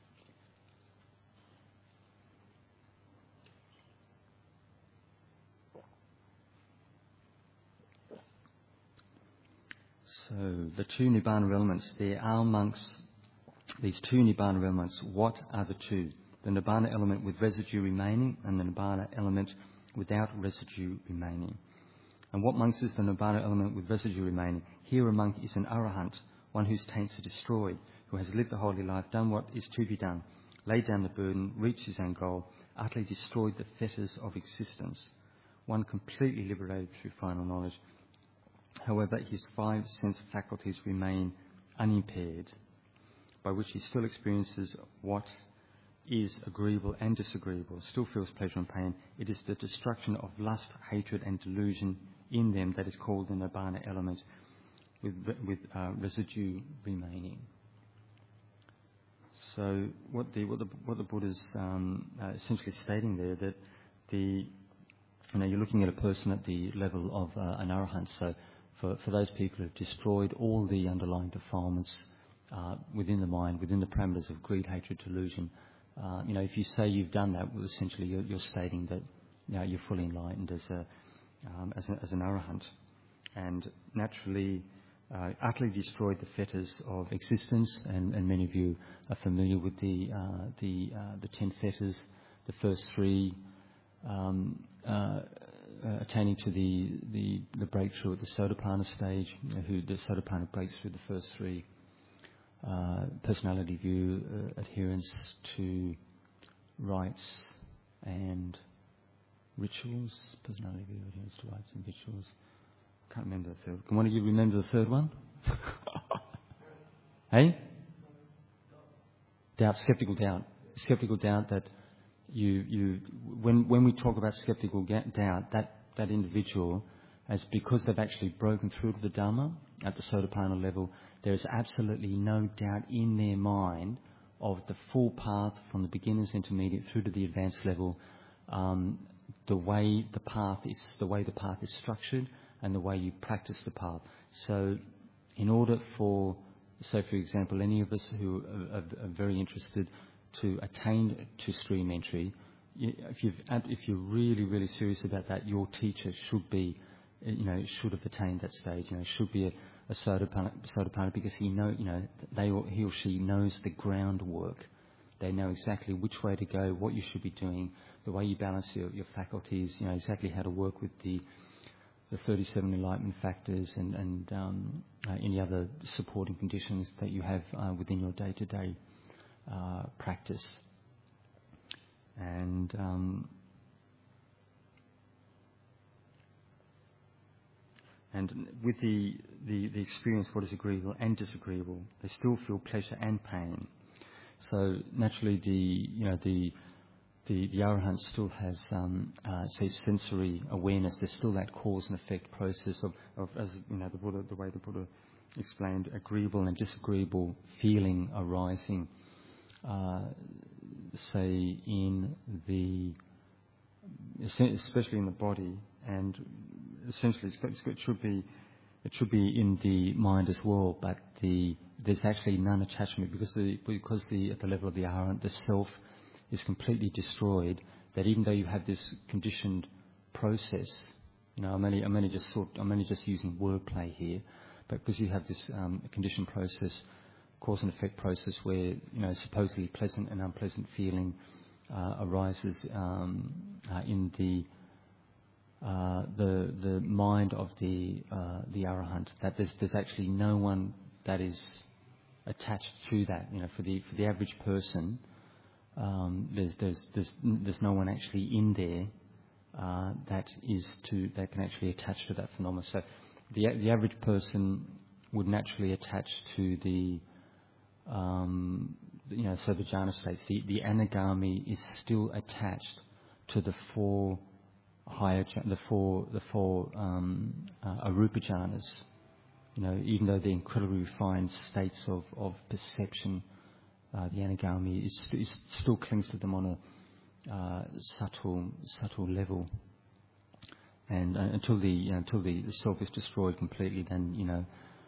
So the two Nibbana elements, there are amongst these two Nibbana elements, what are the two? The Nibbana element with residue remaining and the Nibbana element without residue remaining. And what monks is the Nibbana element with residue remaining? Here a monk is an arahant, one whose taints are destroyed, who has lived the holy life, done what is to be done, laid down the burden, reached his own goal, utterly destroyed the fetters of existence, one completely liberated through final knowledge. However, his 5 sense faculties remain unimpaired, by which he still experiences what is agreeable and disagreeable, still feels pleasure and pain. It is the destruction of lust, hatred and delusion in them that is called the Nibbana element with residue remaining. So what the Buddha's essentially stating there, that you're looking at a person at the level of an arahant. So for those people who've destroyed all the underlying defilements within the mind, within the parameters of greed, hatred, delusion, if you say you've done that, well, essentially you're stating that you're fully enlightened as an arahant, and naturally utterly destroyed the fetters of existence. And many of you are familiar with the 10 fetters. The first 3 attaining to the breakthrough at the Sotapanna stage, who the Sotapanna breaks through the first 3. Personality view, adherence to rites and rituals. Personality, rites and rituals. I can't remember the third. Can one of you remember the third one? Hey? Doubt, skeptical doubt. Skeptical doubt that when we talk about skeptical doubt, that individual, as because they've actually broken through to the Dhamma at the Sotapanna level, there is absolutely no doubt in their mind of the full path from the beginners, intermediate through to the advanced level, the way the path is structured and the way you practice the path. So, in order for example, any of us who are very interested to attain to stream entry, if you're really, really serious about that, your teacher should have attained that stage. Should be a Sotapanna, because he or she knows the groundwork. They know exactly which way to go, what you should be doing, the way you balance your faculties. Exactly how to work with the 37 enlightenment factors and any other supporting conditions that you have within your day-to-day practice. And with the experience, what is agreeable and disagreeable, they still feel pleasure and pain. So naturally, the Arahant still has, sensory awareness. There's still that cause and effect process of as the way the Buddha explained, agreeable and disagreeable feeling arising, especially in the body, and essentially it should be in the mind as well. But there's actually non-attachment because at the level of the Arahant, the self is completely destroyed, that even though you have this conditioned process, I'm only just using wordplay here, but because you have this conditioned process, cause and effect process, where supposedly pleasant and unpleasant feeling arises in the mind of the Arahant, that there's actually no one that is attached to that. For the average person, there's no one actually in there that can actually attach to that phenomenon. So the average person would naturally attach to the the jhana states. The anagami is still attached to the four arupa jhanas. Even though they're incredibly refined states of perception, the anagami still clings to them on a subtle level, and until the self is destroyed completely, then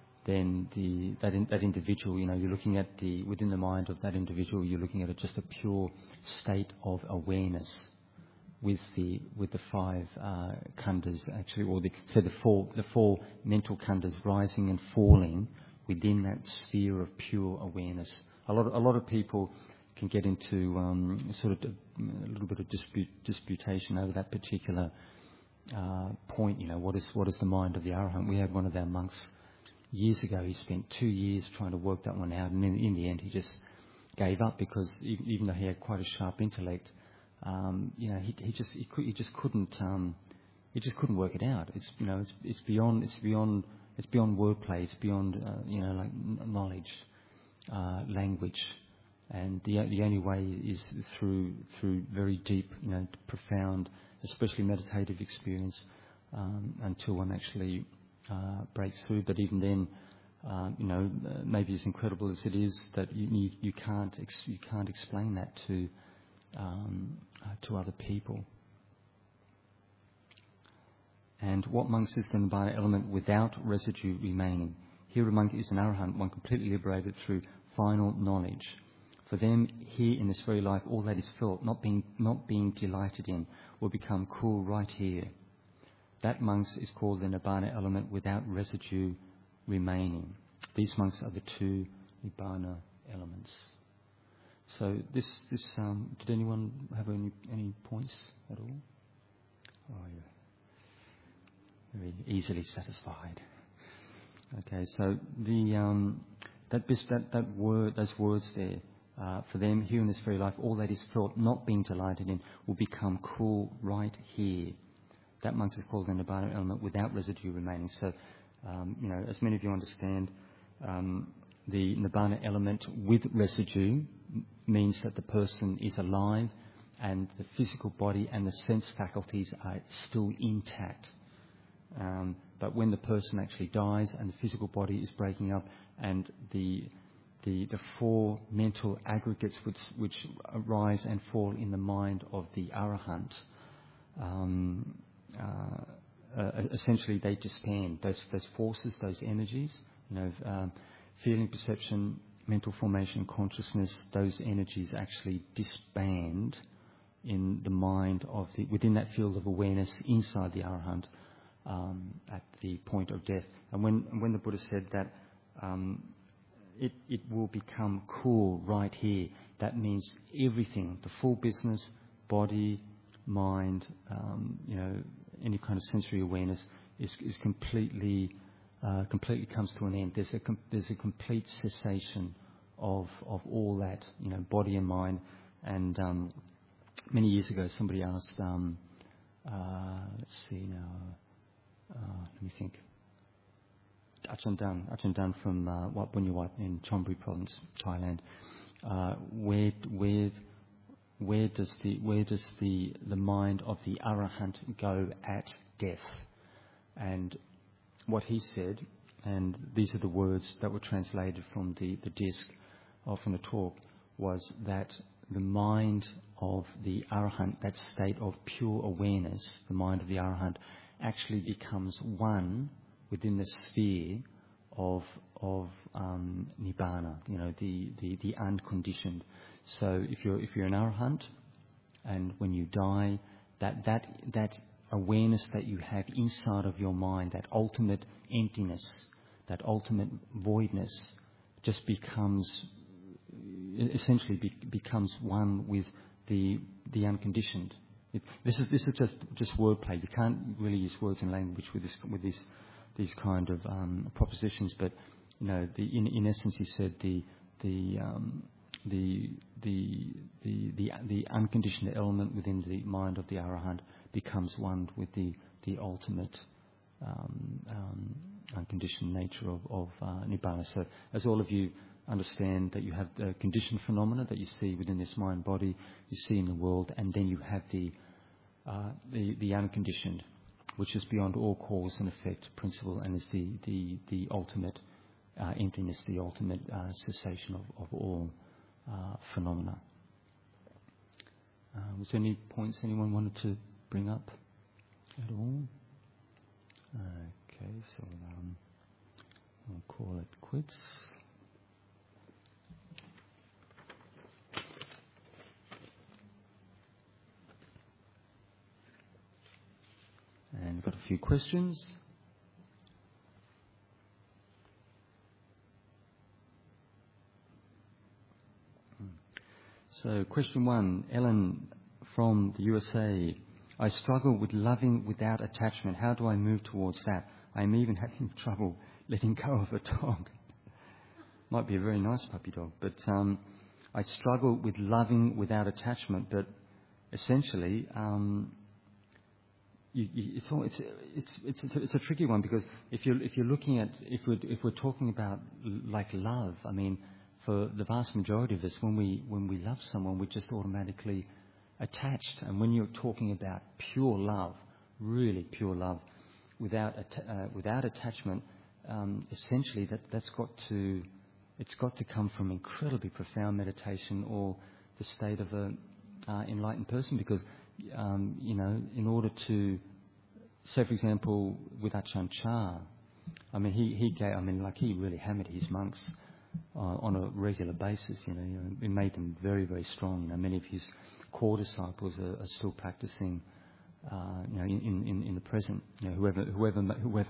that individual, you're looking at within the mind of that individual, you're looking at just a pure state of awareness with the five khandhas actually, or the four mental khandhas rising and falling within that sphere of pure awareness. A lot of people can get into a little bit of disputation over that particular point. What is the mind of the Arahant? We had one of our monks years ago. He spent 2 years trying to work that one out, and in the end, he just gave up, because even though he had quite a sharp intellect, he just couldn't work it out. It's beyond wordplay. It's beyond like knowledge, language, and the only way is through very deep, profound, especially meditative experience, until one actually breaks through. But even then, maybe as incredible as it is, that you can't explain that to other people. And what monks is the Nibbana element without residue remaining? Here a monk is an Arahant, one completely liberated through final knowledge. For them, here in this very life, all that is felt, not being delighted in, will become cool right here. That monks is called the Nibbana element without residue remaining. These monks are the two Nibbana elements. So this did anyone have any points at all? Oh, you're very easily satisfied. Okay, so those words there, For them, here in this very life, all that is felt not being delighted in will become cool right here. That, monks, is called the nibbana element without residue remaining. So, as many of you understand, the nibbana element with residue means that the person is alive and the physical body and the sense faculties are still intact. But when the person actually dies and the physical body is breaking up and the four mental aggregates which arise and fall in the mind of the arahant, essentially they disband. Those forces, those energies, feeling, perception, mental formation, consciousness, those energies actually disband in the mind within that field of awareness inside the arahant at the point of death. And when the Buddha said that it will become cool right here, that means everything, the full business, body, mind, any kind of sensory awareness is completely comes to an end. There's a complete cessation of all that, body and mind. And many years ago, somebody asked, let's see now, let me think. Ajahn Dan from Wat Bunyawat in Chonburi Province, Thailand. Where does the mind of the arahant go at death? And what he said, and these are the words that were translated from the disc or from the talk, was that the mind of the arahant, that state of pure awareness, the mind of the arahant, actually becomes one within the sphere of nibbana, the unconditioned. So if you're an arahant, and when you die, that awareness that you have inside of your mind, that ultimate emptiness, that ultimate voidness, just essentially becomes one with the unconditioned. This is just wordplay. You can't really use words and language with these kind of propositions. But in essence, he said the unconditioned element within the mind of the arahant becomes one with the ultimate unconditioned nature of nibbana. So, as all of you understand, that you have the conditioned phenomena that you see within this mind body, you see in the world, and then you have the unconditioned, which is beyond all cause and effect principle, and is the ultimate emptiness, the ultimate cessation of all phenomena. Was there any points anyone wanted to bring up at all? Okay, so I'll call it quits. And we've got a few questions. So, question 1, Ellen from the USA. I struggle with loving without attachment. How do I move towards that? I'm even having trouble letting go of a dog. Might be a very nice puppy dog, but I struggle with loving without attachment. But essentially, it's a tricky one, because if you're looking at if we're talking about like love, I mean, for the vast majority of us, when we love someone, we're just automatically attached. And when you're talking about pure love, really pure love, without attachment, essentially it's got to come from incredibly profound meditation or the state of an enlightened person, because in order to, say for example, with Ajahn Chah, I mean he really hammered his monks on a regular basis. He made them very, very strong. Many of his core disciples are still practicing, in the present. Whoever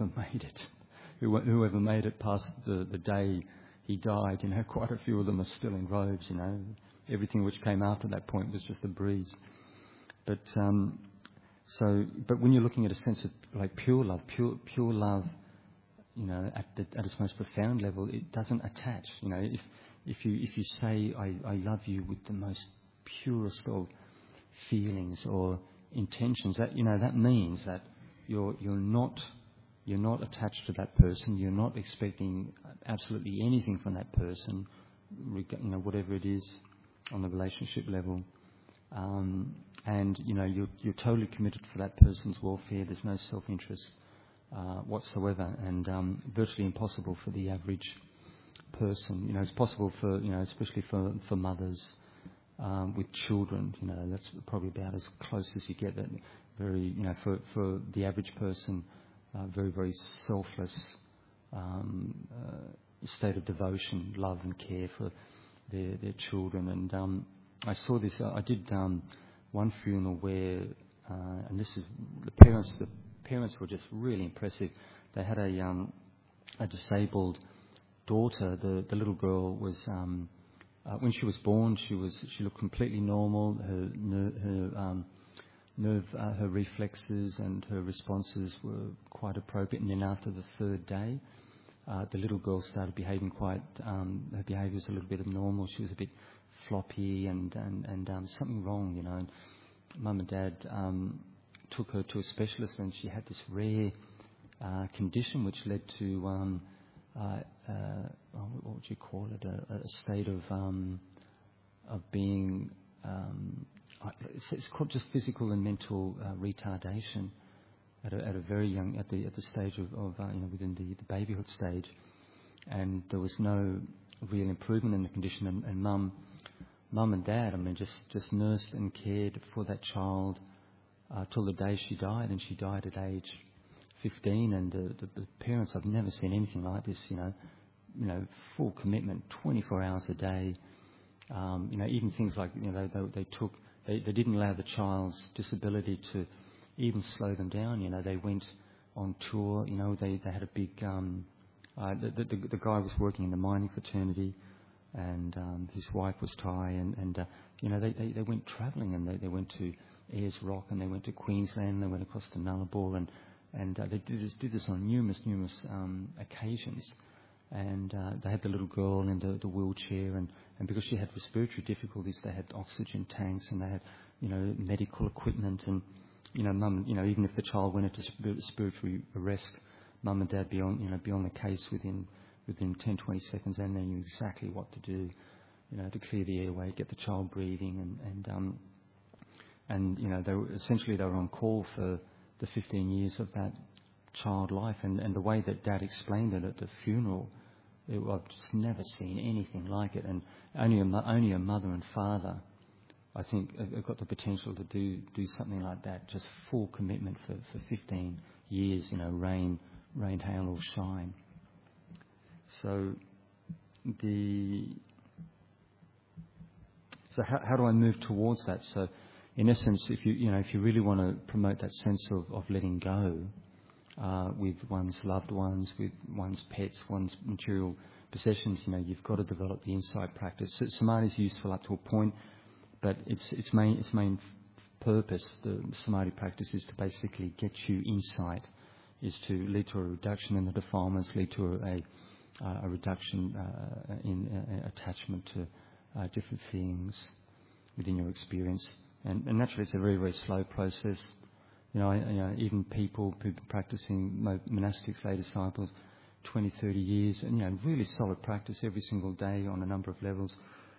made it past the day he died, quite a few of them are still in robes. Everything which came after that point was just a breeze. But when you're looking at a sense of like pure love, at its most profound level, it doesn't attach. if you say I love you with the most purest of feelings or intentions, that that means that you're not attached to that person. You're not expecting absolutely anything from that person, whatever it is on the relationship level. And you're totally committed for that person's welfare. There's no self-interest whatsoever, and virtually impossible for the average person. It's possible for especially for mothers with children. That's probably about as close as you get. That very for the average person, very very selfless state of devotion, love and care for their children. And I saw this. I did one funeral where, and this is the parents were just really impressive. They had a disabled daughter. The little girl was when she was born, she looked completely normal. Her reflexes and her responses were quite appropriate. And then after the third day, the little girl started behaving quite. Her behaviour was a little bit abnormal. She was a bit floppy and something wrong, And Mum and Dad took her to a specialist, and she had this rare condition which led to what would you call it? A state of being. It's called just physical and mental retardation at a very young at the stage of within the babyhood stage, and there was no real improvement in the condition. And Mum and Dad, just nursed and cared for that child till the day she died, and she died at age 15. And the parents, I've never seen anything like this. Full commitment, 24 hours a day. Even things like they didn't allow the child's disability to even slow them down. They went on tour. They had a big. The guy was working in the mining fraternity, and his wife was Thai, and they went travelling, and they went to Ayers Rock, and they went to Queensland, and they went across to Nullarbor, and they did this on numerous occasions. And they had the little girl in the wheelchair, and because she had respiratory difficulties, they had oxygen tanks, and they had medical equipment, and Mum, even if the child went into respiratory arrest, Mum and Dad be on the case within 10-20 seconds, and they knew exactly what to do, to clear the airway, get the child breathing, and they were on call for the 15 years of that child life, and the way that Dad explained it at the funeral, I've just never seen anything like it, and only a mother and father, I think, have got the potential to do something like that. Just full commitment for 15 years, rain, hail or shine. So how do I move towards that? So in essence, if you really want to promote that sense of letting go with one's loved ones, with one's pets, one's material possessions, you've got to develop the insight practice. So samadhi is useful up to a point, but its main purpose, the samadhi practice, is to basically get you insight, is to lead to a reduction in the defilements, lead to a reduction in attachment to different things within your experience. And naturally, it's a very, very slow process. Even people who've been practicing, monastics, lay disciples, 20, 30 years, and really solid practice every single day on a number of levels,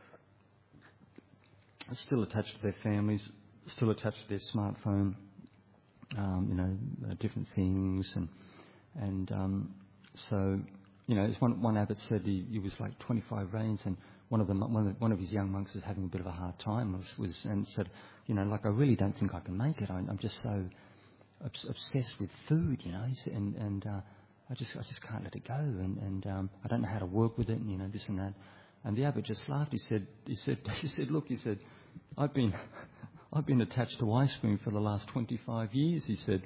still attached to their families, still attached to their smartphone, different things, and so as one abbot said, he was like 25 rains, and one of his young monks was having a bit of a hard time, and said, I really don't think I can make it. I'm just so obsessed with food, he said, and I just can't let it go, and I don't know how to work with it, and this and that. And the abbot just laughed. He said, look, I've been attached to ice cream for the last 25 years. He said,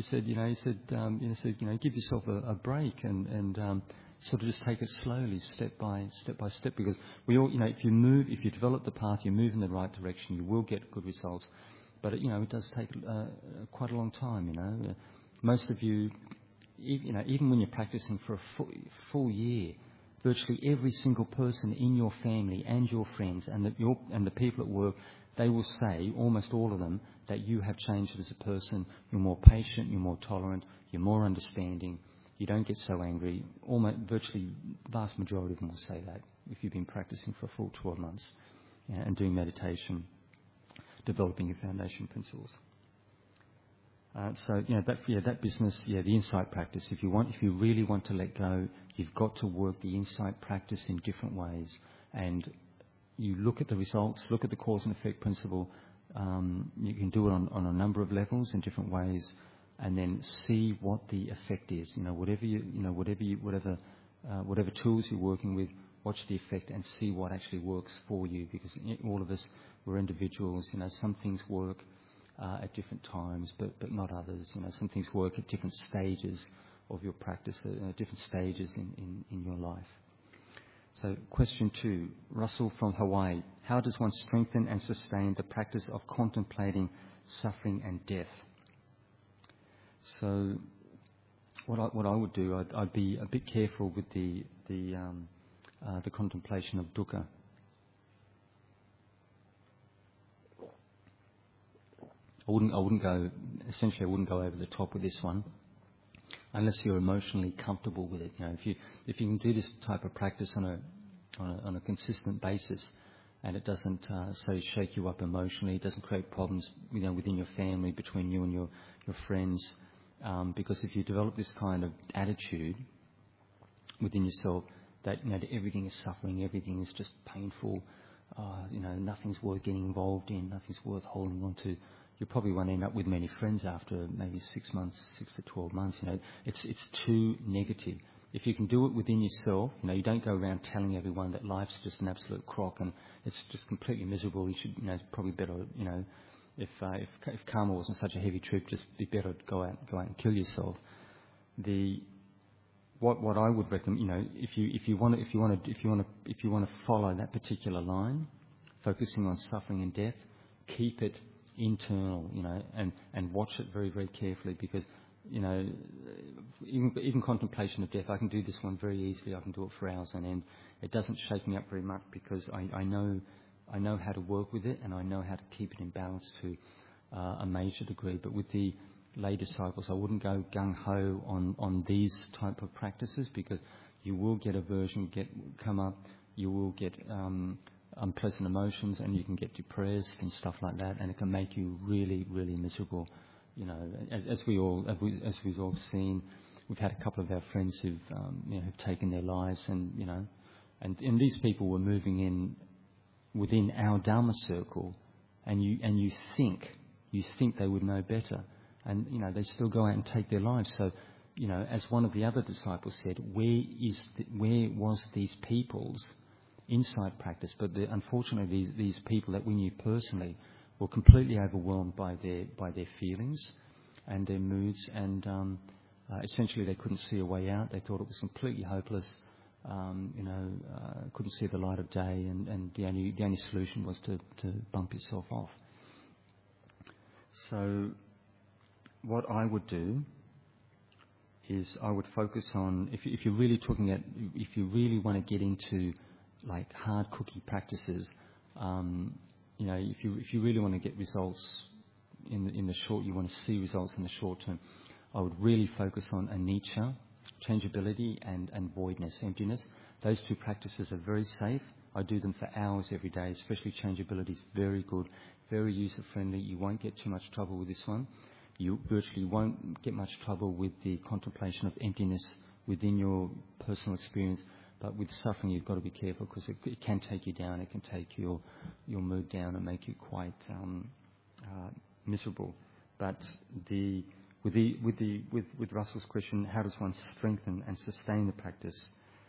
give yourself a break and sort of just take it slowly, step by step, because we all, if you develop the path, you move in the right direction, you will get good results. But it does take quite a long time. Most of you, even when you're practicing for a full year, virtually every single person in your family and your friends and the people at work, they will say, almost all of them, that you have changed as a person. You're more patient, you're more tolerant, you're more understanding, you don't get so angry. Almost, virtually, vast majority of them will say that if you've been practicing for a full 12 months and doing meditation, developing your foundation principles. That business, the insight practice. If you really want to let go, you've got to work the insight practice in different ways. And you look at the results, look at the cause and effect principle. You can do it on a number of levels in different ways, and then see what the effect is. Whatever tools you're working with, watch the effect and see what actually works for you. Because all of us, we're individuals. Some things work at different times, but not others. Some things work at different stages of your practice, different stages in your life. So, question 2, Russell from Hawaii. How does one strengthen and sustain the practice of contemplating suffering and death? So, what I would do, I'd be a bit careful with the contemplation of dukkha. I wouldn't go over the top with this one, unless you're emotionally comfortable with it. If you can do this type of practice on a consistent basis, and it doesn't shake you up emotionally, it doesn't create problems within your family, between you and your friends, because if you develop this kind of attitude within yourself that everything is suffering, everything is just painful, nothing's worth getting involved in, nothing's worth holding on to, you probably won't end up with many friends after maybe 6 to 12 months. It's too negative. If you can do it within yourself, you don't go around telling everyone that life's just an absolute crock and it's just completely miserable. You should, it's probably better, if karma wasn't such a heavy trip, just be better to go out and kill yourself. What I would recommend, if you want to follow that particular line, focusing on suffering and death, keep it internal, and watch it very, very carefully, because, even contemplation of death, I can do this one very easily. I can do it for hours on end. It doesn't shake me up very much because I know how to work with it, and I know how to keep it in balance to a major degree. But with the lay disciples, I wouldn't go gung-ho on these type of practices, because you will get aversion come up, you will get unpleasant emotions, and you can get depressed and stuff like that, and it can make you really, really miserable. As we've all seen, we've had a couple of our friends who've taken their lives, and these people were moving in within our Dharma circle, and you think they would know better, and they still go out and take their lives. So, as one of the other disciples said, where was these people's insight practice? But unfortunately, these people that we knew personally were completely overwhelmed by their feelings and their moods, and essentially they couldn't see a way out. They thought it was completely hopeless. Couldn't see the light of day, and the only solution was to bump yourself off. So, what I would do is I would focus on, if you're really if you really want to get into like hard cookie practices, if you really want to get results in the short, you want to see results in the short term, I would really focus on anicca, changeability, and voidness, emptiness. Those two practices are very safe. I do them for hours every day, especially changeability is very good, very user-friendly. You won't get too much trouble with this one. You virtually won't get much trouble with the contemplation of emptiness within your personal experience. But with suffering, you've got to be careful, because it can take you down. It can take your mood down and make you quite miserable. But with Russell's question, how does one strengthen and sustain the practice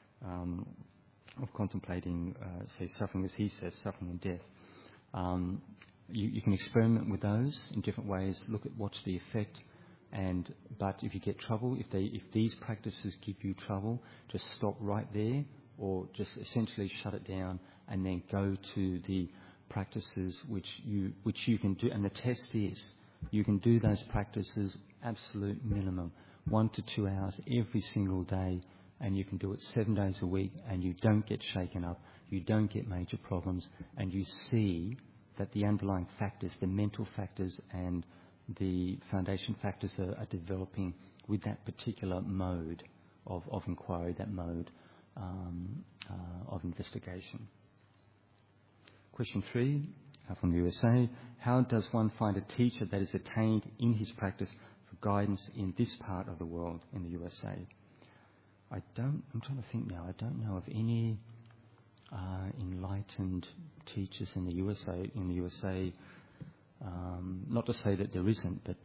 of contemplating, say, suffering, as he says, suffering and death? You can experiment with those in different ways. Watch the effect. But if you get trouble, if these practices give you trouble, just stop right there, or just essentially shut it down, and then go to the practices which you can do. And the test is, you can do those practices absolute minimum, 1 to 2 hours every single day, and you can do it 7 days a week, and you don't get shaken up, you don't get major problems, and you see that the underlying factors, the mental factors and the foundation factors are developing with that particular mode of inquiry, that mode of investigation. Question 3 from the USA. How does one find a teacher that is attained in his practice for guidance in this part of the world, in the USA? I'm trying to think now. I don't know of any enlightened teachers in the USA. Not to say that there isn't, but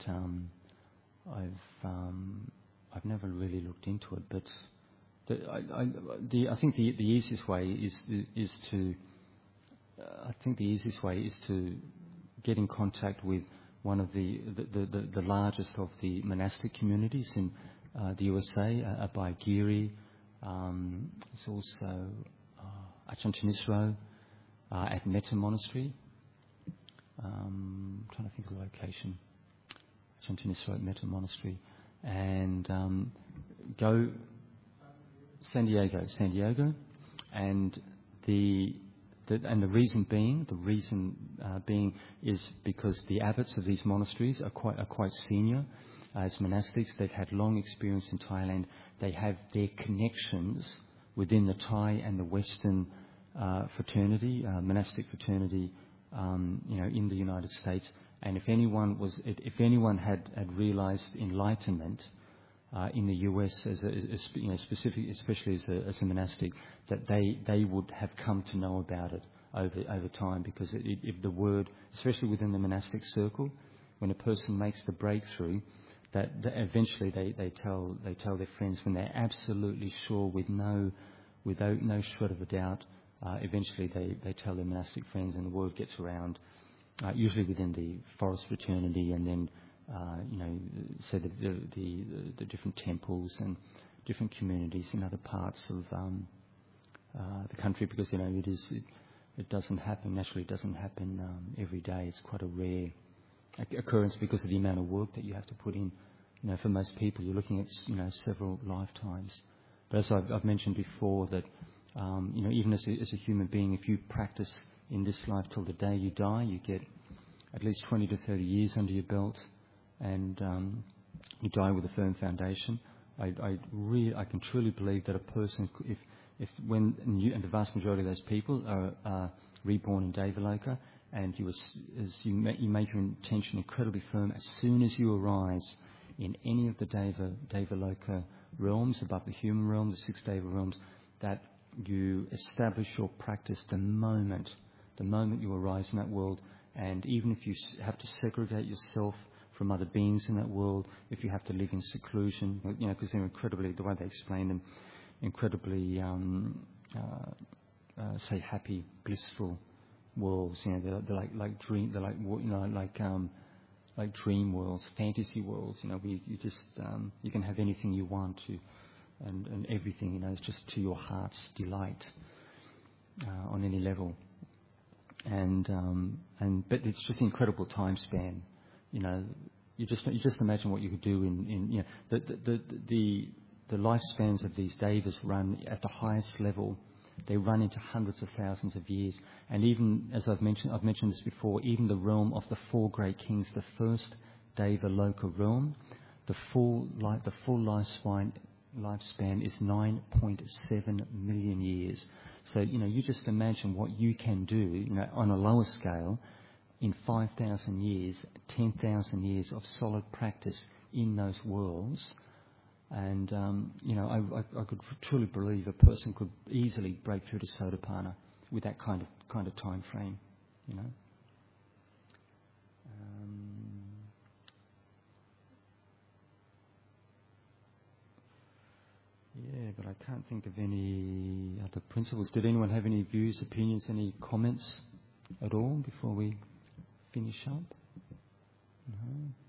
I've never really looked into it. But I think the easiest way is to get in contact with one of the largest of the monastic communities in the USA, Abhay Giri. There's also Ajahn Chanyisro at Metta Monastery. I'm trying to think of the location. Ajahn Chanyisro at Metta Monastery. And go San Diego. And the reason being is because the abbots of these monasteries are quite senior as monastics. They've had long experience in Thailand. They have their connections within the Thai and the Western fraternity, monastic fraternity, in the United States. And if anyone had realised enlightenment in the US, especially as a monastic, that they would have come to know about it over time, because if the word, especially within the monastic circle, when a person makes the breakthrough, that eventually they tell their friends when they're absolutely sure without no shred of a doubt. Eventually they tell their monastic friends, and the word gets around. Usually within the forest fraternity, and then so the different temples and different communities in other parts of the country, because it doesn't happen naturally. It doesn't happen every day. It's quite a rare occurrence because of the amount of work that you have to put in. For most people, you're looking at several lifetimes. But as I've mentioned before, that even as a human being, if you practice in this life till the day you die, you get at least 20 to 30 years under your belt, and you die with a firm foundation. I can truly believe that a person, and the vast majority of those people are reborn in Devaloka, and you make your intention incredibly firm as soon as you arise in any of the Devaloka realms, above the human realm, the 6 Deva realms, that you establish your practice the moment you arise in that world. And even if you have to segregate yourself from other beings in that world, if you have to live in seclusion, because they're incredibly, the way they explain them, incredibly, say, happy, blissful worlds. They're like dream, like dream worlds, fantasy worlds. Where you just you can have anything you want to, and everything. It's just to your heart's delight on any level. But it's just an incredible time span. You just imagine what you could do in the lifespans of these devas run at the highest level. They run into hundreds of thousands of years. And even, as I've mentioned this before, even the realm of the 4 great kings, the first Devaloka realm, the full lifespan is 9.7 million years. So, you just imagine what you can do, on a lower scale, in 5,000 years, 10,000 years of solid practice in those worlds. And, I could truly believe a person could easily break through to Sotapanna with that kind of time frame, Yeah, but I can't think of any other principles. Did anyone have any views, opinions, any comments at all before we finish up? No?